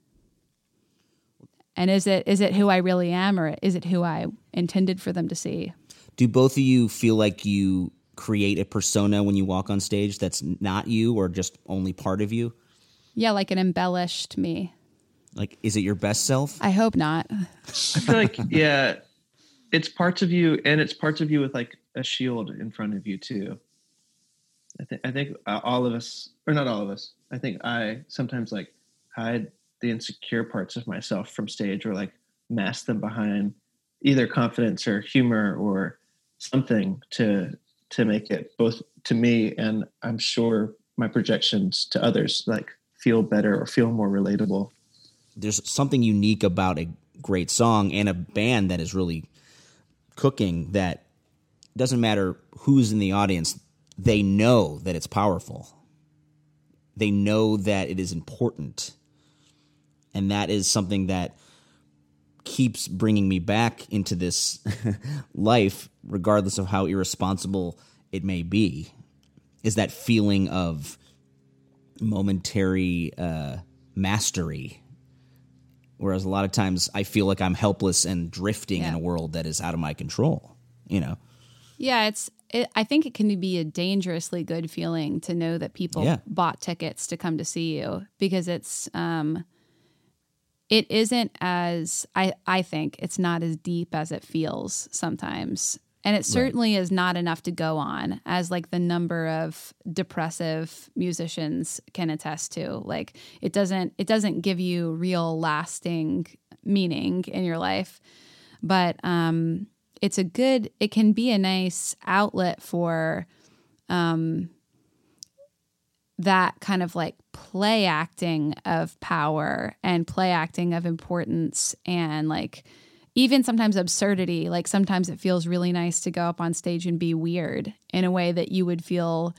And is it is it who I really am, or is it who I intended for them to see? Do both of you feel like you create a persona when you walk on stage that's not you, or just only part of you? Yeah, like an embellished me. Like, is it your best self? I hope not. I feel like, yeah, it's parts of you, and it's parts of you with like a shield in front of you too. I think I think all of us, or not all of us, I think I sometimes like hide the insecure parts of myself from stage, or like mask them behind either confidence or humor or something to to make it both to me, and I'm sure my projections to others, like feel better or feel more relatable. There's something unique about a great song and a band that is really cooking, that doesn't matter who's in the audience, they know that it's powerful. They know that it is important. And that is something that keeps bringing me back into this life, regardless of how irresponsible it may be, is that feeling of momentary uh, mastery. Whereas a lot of times I feel like I'm helpless and drifting yeah. in a world that is out of my control, you know? Yeah, it's. It, I think it can be a dangerously good feeling to know that people yeah. bought tickets to come to see you, because it's, um, it isn't as, I, I think it's not as deep as it feels sometimes. And it certainly right. is not enough to go on, as like the number of depressive musicians can attest to. Like it doesn't, it doesn't give you real lasting meaning in your life, but, um, it's a good, it can be a nice outlet for um, that kind of like play acting of power and play acting of importance, and like even sometimes absurdity. Like sometimes it feels really nice to go up on stage and be weird in a way that you would feel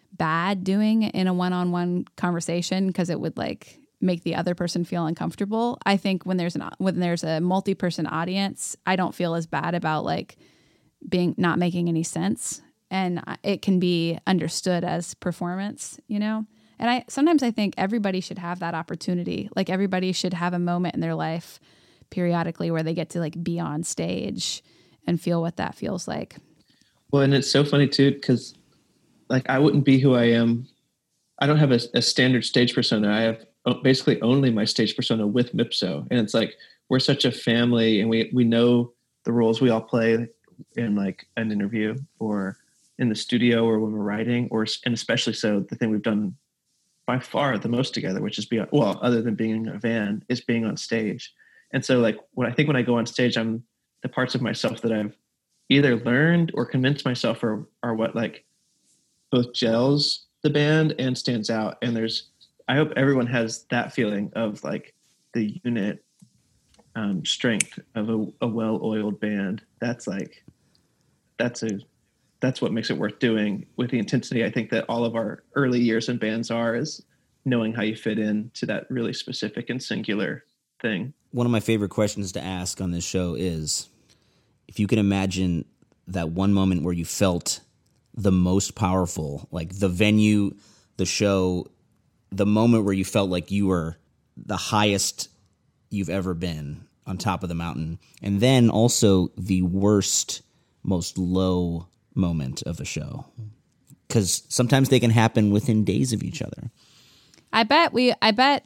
bad doing in a one-on-one conversation, because it would like make the other person feel uncomfortable. I think when there's an when there's a multi-person audience, I don't feel as bad about like being not making any sense, and it can be understood as performance, you know? And I sometimes I think everybody should have that opportunity. Like everybody should have a moment in their life periodically where they get to like be on stage and feel what that feels like. Well, and it's so funny too, because like I wouldn't be who I am. I don't have a, a standard stage persona. I have basically only my stage persona with Mipso. And it's like, we're such a family, and we, we know the roles we all play in like an interview or in the studio or when we're writing, or, and especially so the thing we've done by far the most together, which is being, well, other than being in a van, is being on stage. And so like, when I think when I go on stage, I'm the parts of myself that I've either learned or convinced myself are, are what like both gels the band and stands out. And there's, I hope everyone has that feeling of like the unit um, strength of a, a well-oiled band. That's like, that's a, that's what makes it worth doing with the intensity. I think that all of our early years in bands are, is knowing how you fit in to that really specific and singular thing. One of my favorite questions to ask on this show is, if you can imagine that one moment where you felt the most powerful, like the venue, the show, the moment where you felt like you were the highest you've ever been on top of the mountain, and then also the worst, most low moment of a show, because sometimes they can happen within days of each other. I bet we, I bet,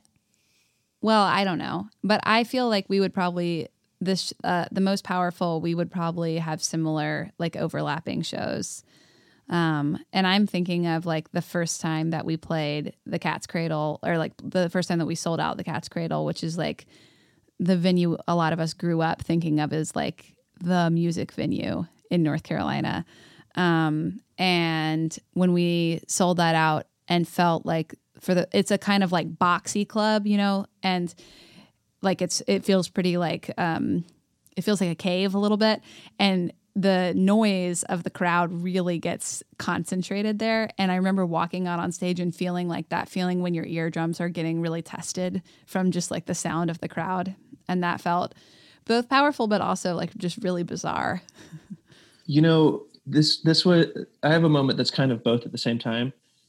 well, I don't know, but I feel like we would probably, this, uh, the most powerful, we would probably have similar, like overlapping shows. Um, and I'm thinking of like the first time that we played the Cat's Cradle, or like the first time that we sold out the Cat's Cradle, which is like the venue a lot of us grew up thinking of as like the music venue in North Carolina. Um, and when we sold that out and felt like for the, it's a kind of like boxy club, you know, and like it's, it feels pretty like, um, it feels like a cave a little bit. And the noise of the crowd really gets concentrated there. And I remember walking out on stage and feeling like that feeling when your eardrums are getting really tested from just like the sound of the crowd. And that felt both powerful, but also like just really bizarre. You know, this, this was, I have a moment that's kind of both at the same time.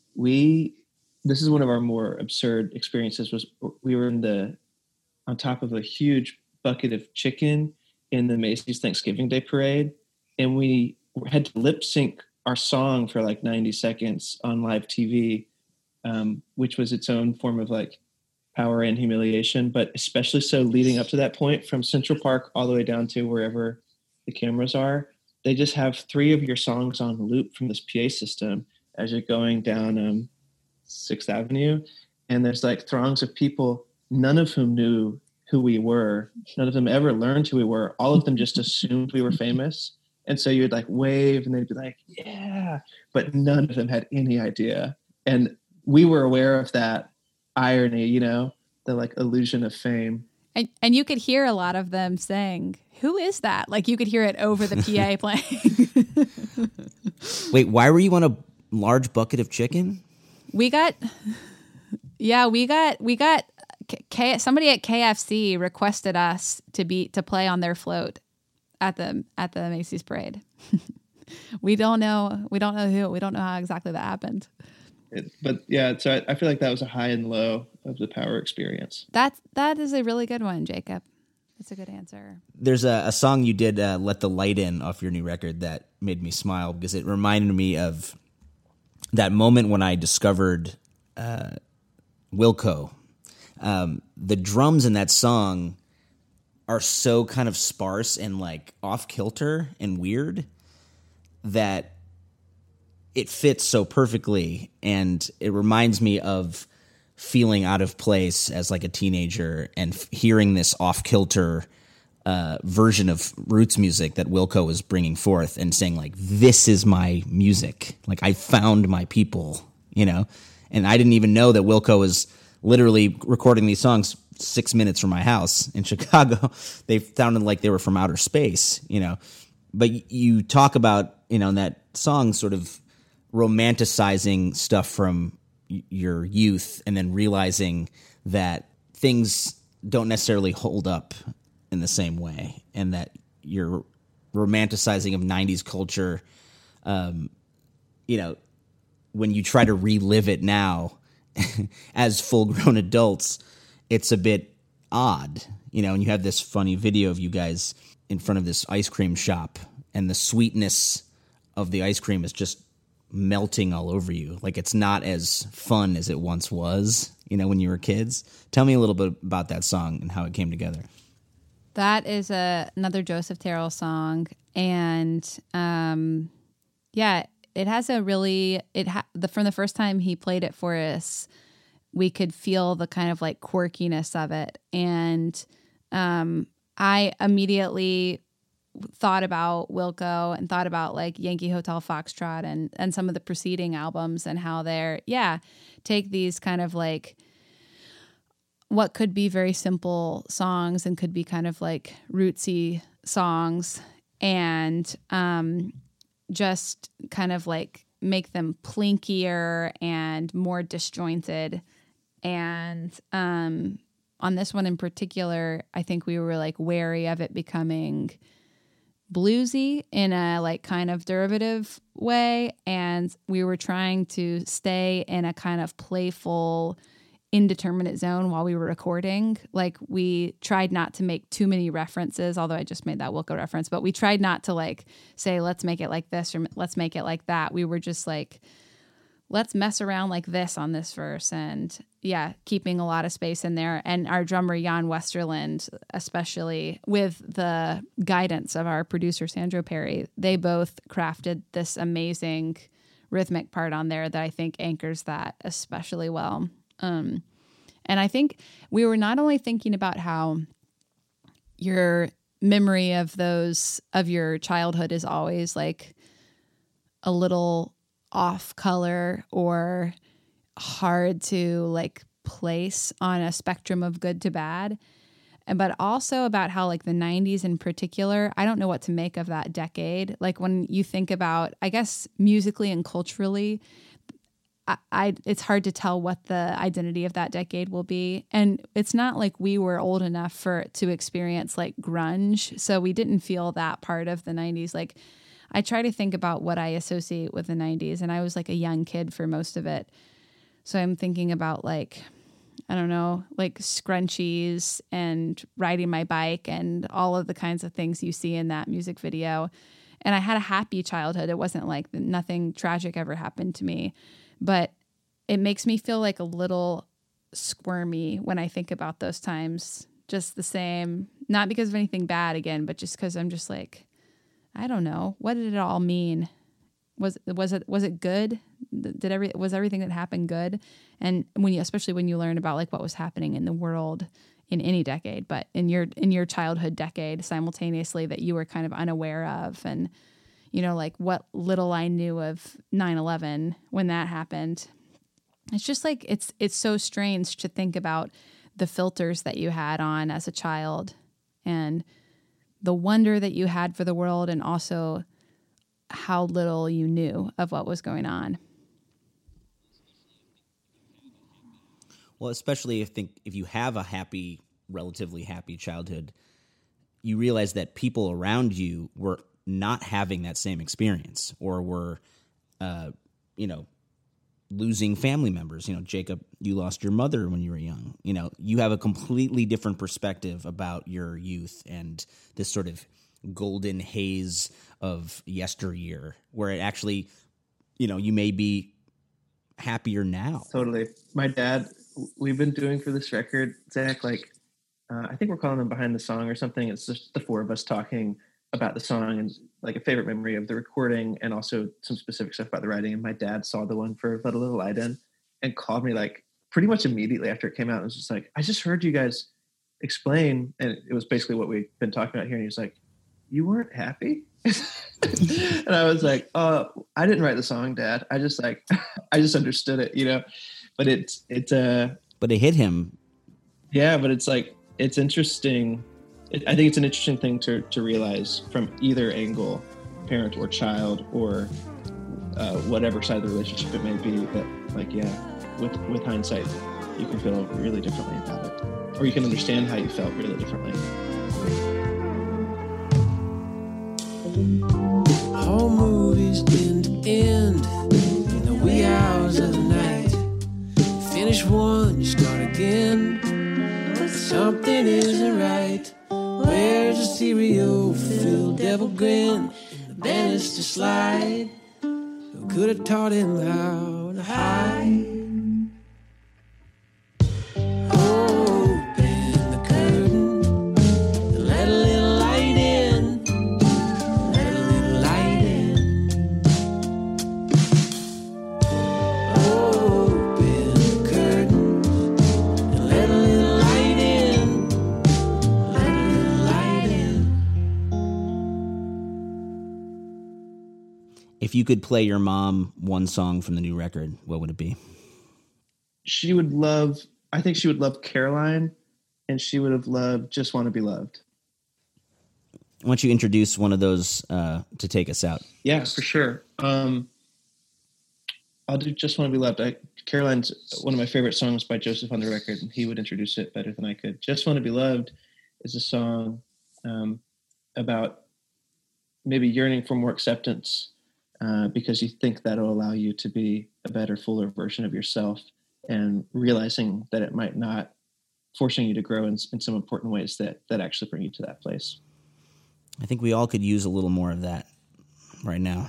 We, this is one of our more absurd experiences, was we were in the, on top of a huge bucket of chicken in the Macy's Thanksgiving Day Parade. And we had to lip sync our song for like ninety seconds on live T V, um, which was its own form of like power and humiliation, but especially so leading up to that point, from Central Park all the way down to wherever the cameras are. They just have three of your songs on loop from this P A system as you're going down um, sixth Avenue. And there's like throngs of people, none of whom knew who we were. None of them ever learned who we were. All of them just assumed we were famous. And so you would like wave and they'd be like, yeah, but none of them had any idea. And we were aware of that irony, you know, the like illusion of fame. And, and you could hear a lot of them saying, who is that? Like you could hear it over the P A playing. Wait, why were you on a large bucket of chicken? We got, yeah, we got, we got K- somebody at K F C requested us to be to play on their float at the at the Macy's parade. we don't know. We don't know who. We don't know how exactly that happened. It, but yeah, so I, I feel like that was a high and low of the Power experience. That's that is a really good one, Jacob. That's a good answer. There's a, a song you did, uh, Let the Light In, off your new record that made me smile because it reminded me of that moment when I discovered uh, Wilco. Um, the drums in that song are so kind of sparse and like off kilter and weird that it fits so perfectly. And it reminds me of feeling out of place as like a teenager and f- hearing this off kilter uh, version of roots music that Wilco was bringing forth and saying like, this is my music. Like I found my people, you know, and I didn't even know that Wilco was literally recording these songs six minutes from my house in Chicago. They sounded like they were from outer space, you know, but you talk about, you know, in that song sort of romanticizing stuff from your youth and then realizing that things don't necessarily hold up in the same way and that your romanticizing of nineties culture, um, you know, when you try to relive it now as full-grown adults, it's a bit odd, you know, and you have this funny video of you guys in front of this ice cream shop and the sweetness of the ice cream is just melting all over you. Like it's not as fun as it once was, you know, when you were kids. Tell me a little bit about that song and how it came together. That is a, another Joseph Terrell song. And um, yeah, it has a really, it ha- the from the first time he played it for us, we could feel the kind of like quirkiness of it. And um, I immediately thought about Wilco and thought about like Yankee Hotel Foxtrot and, and some of the preceding albums and how they're, yeah, take these kind of like what could be very simple songs and could be kind of like rootsy songs and um, just kind of like make them plinkier and more disjointed. And um, on this one in particular, I think we were like wary of it becoming bluesy in a like kind of derivative way, and we were trying to stay in a kind of playful indeterminate zone while we were recording. Like we tried not to make too many references, although I just made that Wilco reference, but we tried not to like say let's make it like this or let's make it like that. We were just like, let's mess around like this on this verse, and yeah, keeping a lot of space in there. And our drummer, Jan Westerland, especially with the guidance of our producer, Sandro Perry, they both crafted this amazing rhythmic part on there that I think anchors that especially well. Um, and I think we were not only thinking about how your memory of those, of your childhood is always like a little off color or hard to like place on a spectrum of good to bad, but also about how like the nineties in particular, I don't know what to make of that decade. Like when you think about, I guess musically and culturally, I, I it's hard to tell what the identity of that decade will be. And it's not like we were old enough for to experience like grunge, so we didn't feel that part of the nineties. Like I try to think about what I associate with the nineties, and I was like a young kid for most of it. So I'm thinking about like, I don't know, like scrunchies and riding my bike and all of the kinds of things you see in that music video. And I had a happy childhood. It wasn't like nothing tragic ever happened to me, but it makes me feel like a little squirmy when I think about those times, just the same, not because of anything bad again, but just because I'm just like, I don't know. What did it all mean? Was was it was it good? Did every was everything that happened good? And when you, especially when you learn about like what was happening in the world in any decade, but in your in your childhood decade simultaneously that you were kind of unaware of, and you know like what little I knew of nine eleven when that happened. It's just like it's it's so strange to think about the filters that you had on as a child and the wonder that you had for the world, and also how little you knew of what was going on. Well, especially if think if you have a happy, relatively happy childhood, you realize that people around you were not having that same experience, or were, uh, you know, losing family members. You know, Jacob, you lost your mother when you were young. You know, you have a completely different perspective about your youth and this sort of golden haze of yesteryear, where it actually, you know, you may be happier now. Totally. My dad, we've been doing for this record, Zach, like, uh, I think we're calling them Behind the Song or something. It's just the four of us talking about the song and like a favorite memory of the recording and also some specific stuff about the writing. And my dad saw the one for Let a Little Light In and called me like pretty much immediately after it came out. And was just like, I just heard you guys explain. And it was basically what we've been talking about here. And he was like, you weren't happy? And I was like, oh, I didn't write the song, Dad. I just like, I just understood it, you know, but it's, it's a, uh, but it hit him. Yeah. But it's like, it's interesting. It, I think it's an interesting thing to, to realize from either angle, parent or child, or uh, whatever side of the relationship it may be, that like, yeah, with, with hindsight, you can feel really differently about it, or you can understand how you felt really differently. All movies end to end in the wee hours of the night. You finish one, you start again. Something isn't right. Where's the cereal-filled devil grin? The banister slide. Who could have taught him how to hide? Open the curtain and let a little light in. Let a little light in. Open the curtain and let a little light in. Let a little light in. If you could play your mom one song from the new record, what would it be? She would love, I think she would love Caroline, and she would have loved Just Want to Be Loved. Why don't you introduce one of those uh, to take us out? Yeah, for sure. Um, I'll do Just Want to Be Loved. I, Caroline's one of my favorite songs by Joseph on the record, and he would introduce it better than I could. Just Want to Be Loved is a song um, about maybe yearning for more acceptance uh, because you think that'll allow you to be a better, fuller version of yourself, and realizing that it might not, forcing you to grow in, in some important ways that that actually bring you to that place. I think we all could use a little more of that right now.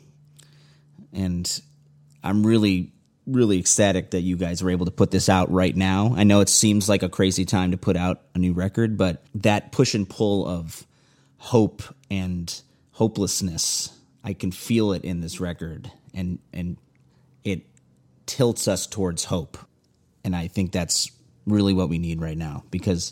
And I'm really, really ecstatic that you guys were able to put this out right now. I know it seems like a crazy time to put out a new record, but that push and pull of hope and hopelessness, I can feel it in this record, and and it tilts us towards hope. And I think that's really what we need right now, because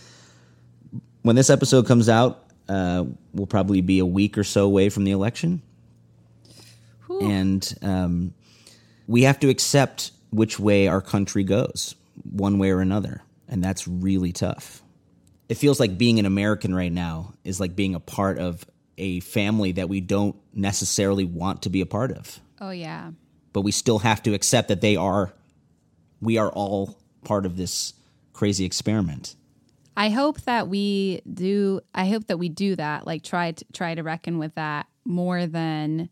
when this episode comes out, uh, we'll probably be a week or so away from the election. Whew. And um, we have to accept which way our country goes, one way or another. And that's really tough. It feels like being an American right now is like being a part of a family that we don't necessarily want to be a part of. Oh, yeah. But we still have to accept that they are, we are all part of this crazy experiment. I hope that we do, I hope that we do that, like try to, try to reckon with that more than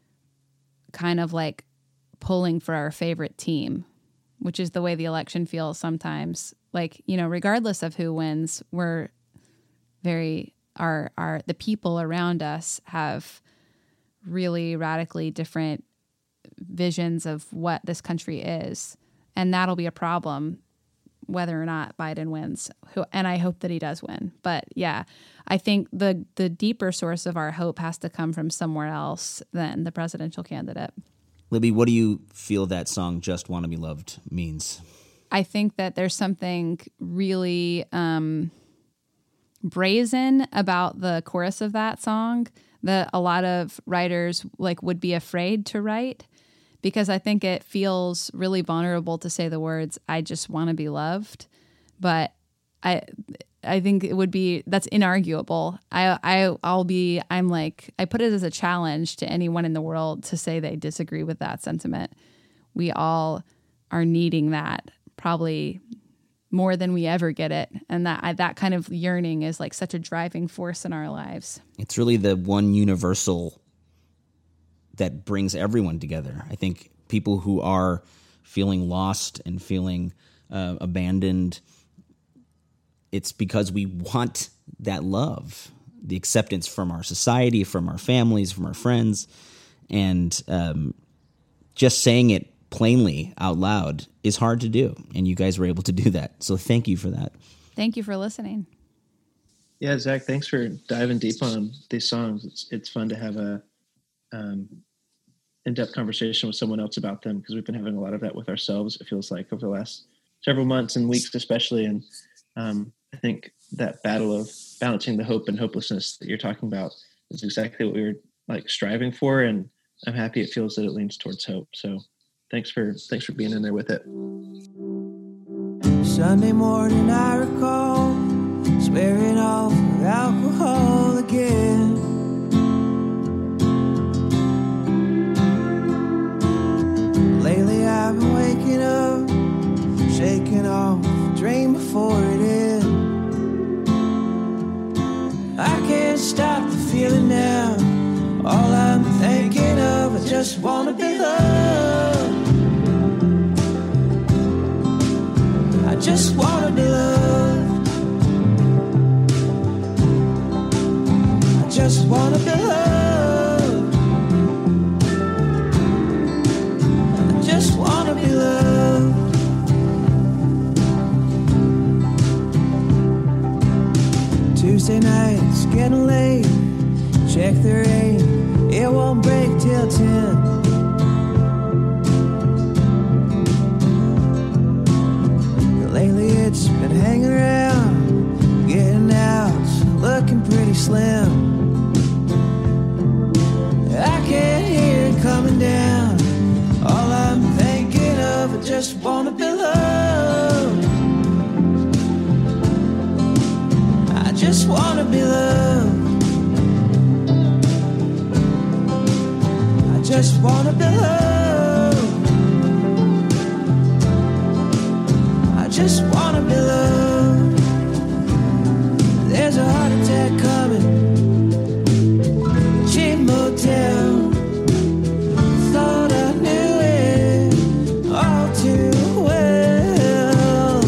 kind of like pulling for our favorite team, which is the way the election feels sometimes. Like, you know, regardless of who wins, we're very, our, our, the people around us have really radically different visions of what this country is. And that'll be a problem whether or not Biden wins. And I hope that he does win. But yeah, I think the, the deeper source of our hope has to come from somewhere else than the presidential candidate. Libby, what do you feel that song Just Want to Be Loved means? I think that there's something really um, brazen about the chorus of that song that a lot of writers like would be afraid to write, because I think it feels really vulnerable to say the words, I just want to be loved. But I I think it would be, that's inarguable. I, I, I'll be, I'm like, I put it as a challenge to anyone in the world to say they disagree with that sentiment. We all are needing that probably more than we ever get it. And that that kind of yearning is like such a driving force in our lives. It's really the one universal that brings everyone together. I think people who are feeling lost and feeling uh, abandoned, it's because we want that love, the acceptance from our society, from our families, from our friends. And um, just saying it plainly out loud is hard to do. And you guys were able to do that. So thank you for that. Thank you for listening. Yeah, Zach, thanks for diving deep on these songs. It's it's fun to have a um, in-depth conversation with someone else about them, because we've been having a lot of that with ourselves, it feels like, over the last several months and weeks especially. And um, I think that battle of balancing the hope and hopelessness that you're talking about is exactly what we were like striving for. And I'm happy it feels that it leans towards hope. So thanks for thanks for being in there with it. Sunday morning I recall swearing off with alcohol again. Lately I've been waking up, shaking off the dream before it ends. I can't stop the feeling now. All I'm thinking of, I just wanna be loved. I just wanna be loved. I just wanna be loved. I just wanna be loved. Tuesday night, it's getting late. Check the rain, it won't break till ten. Lately it's been hanging around, getting out, looking pretty slim. I can't hear it coming down. All I'm thinking of, I just wanna be loved. I just wanna be loved. I just wanna be loved. I just wanna be loved. There's a heart attack coming. Cheap motel. Thought I knew it all too well.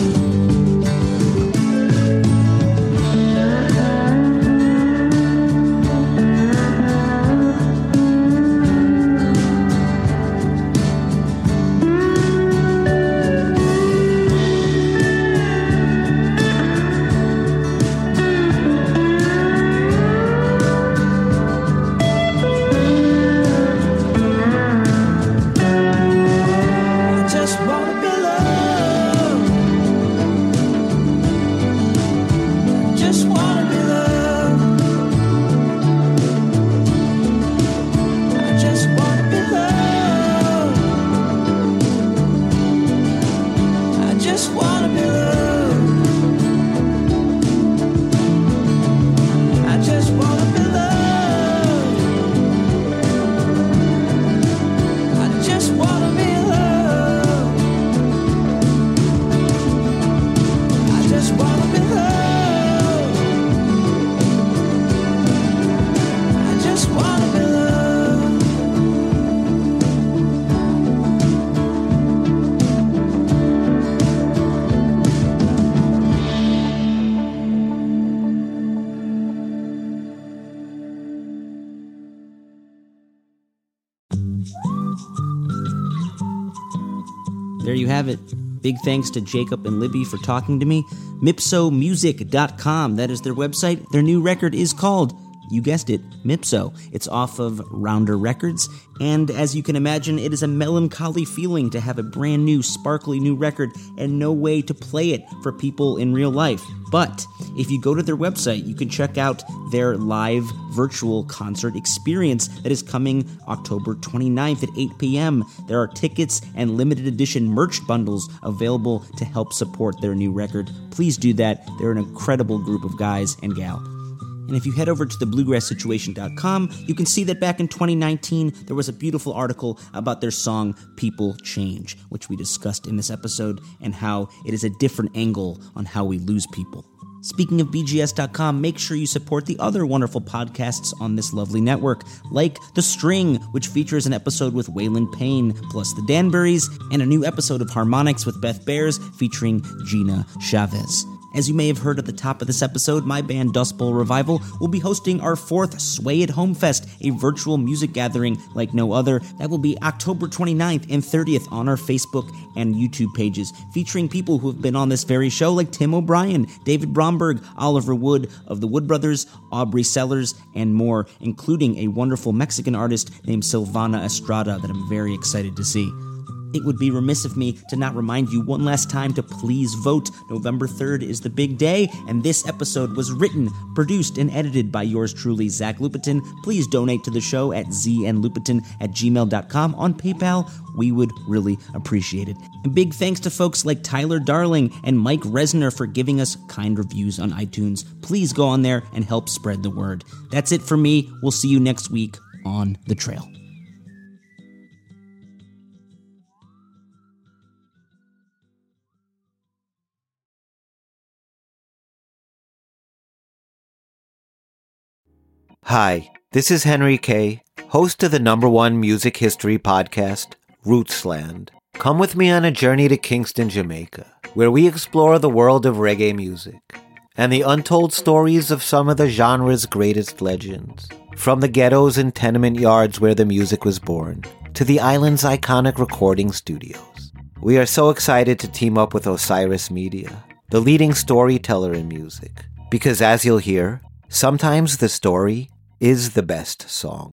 There you have it. Big thanks to Jacob and Libby for talking to me. Mipso Music dot com, that is their website. Their new record is called, you guessed it, Mipso. It's off of Rounder Records, and as you can imagine, it is a melancholy feeling to have a brand new, sparkly new record and no way to play it for people in real life. But if you go to their website, you can check out their live virtual concert experience that is coming October twenty-ninth at eight p.m. There are tickets and limited edition merch bundles available to help support their new record. Please do that. They're an incredible group of guys and gal. And if you head over to the bluegrass situation dot com, you can see that back in twenty nineteen, there was a beautiful article about their song People Change, which we discussed in this episode, and how it is a different angle on how we lose people. Speaking of B G S dot com, make sure you support the other wonderful podcasts on this lovely network, like The String, which features an episode with Waylon Payne, plus The Danburys, and a new episode of Harmonics with Beth Bears featuring Gina Chavez. As you may have heard at the top of this episode, my band Dust Bowl Revival will be hosting our fourth Sway at Home Fest, a virtual music gathering like no other. That will be October twenty-ninth and thirtieth on our Facebook and YouTube pages, featuring people who have been on this very show like Tim O'Brien, David Bromberg, Oliver Wood of the Wood Brothers, Aubrey Sellers, and more, including a wonderful Mexican artist named Silvana Estrada that I'm very excited to see. It would be remiss of me to not remind you one last time to please vote. November third is the big day, and this episode was written, produced, and edited by yours truly, Zach Lupetin. Please donate to the show at z n lupetin at gmail dot com on PayPal. We would really appreciate it. And big thanks to folks like Tyler Darling and Mike Resner for giving us kind reviews on iTunes. Please go on there and help spread the word. That's it for me. We'll see you next week on The Trail. Hi, this is Henry Kay, host of the number one music history podcast, Rootsland. Come with me on a journey to Kingston, Jamaica, where we explore the world of reggae music and the untold stories of some of the genre's greatest legends. From the ghettos and tenement yards where the music was born, to the island's iconic recording studios. We are so excited to team up with Osiris Media, the leading storyteller in music, because as you'll hear, sometimes the story is the best song.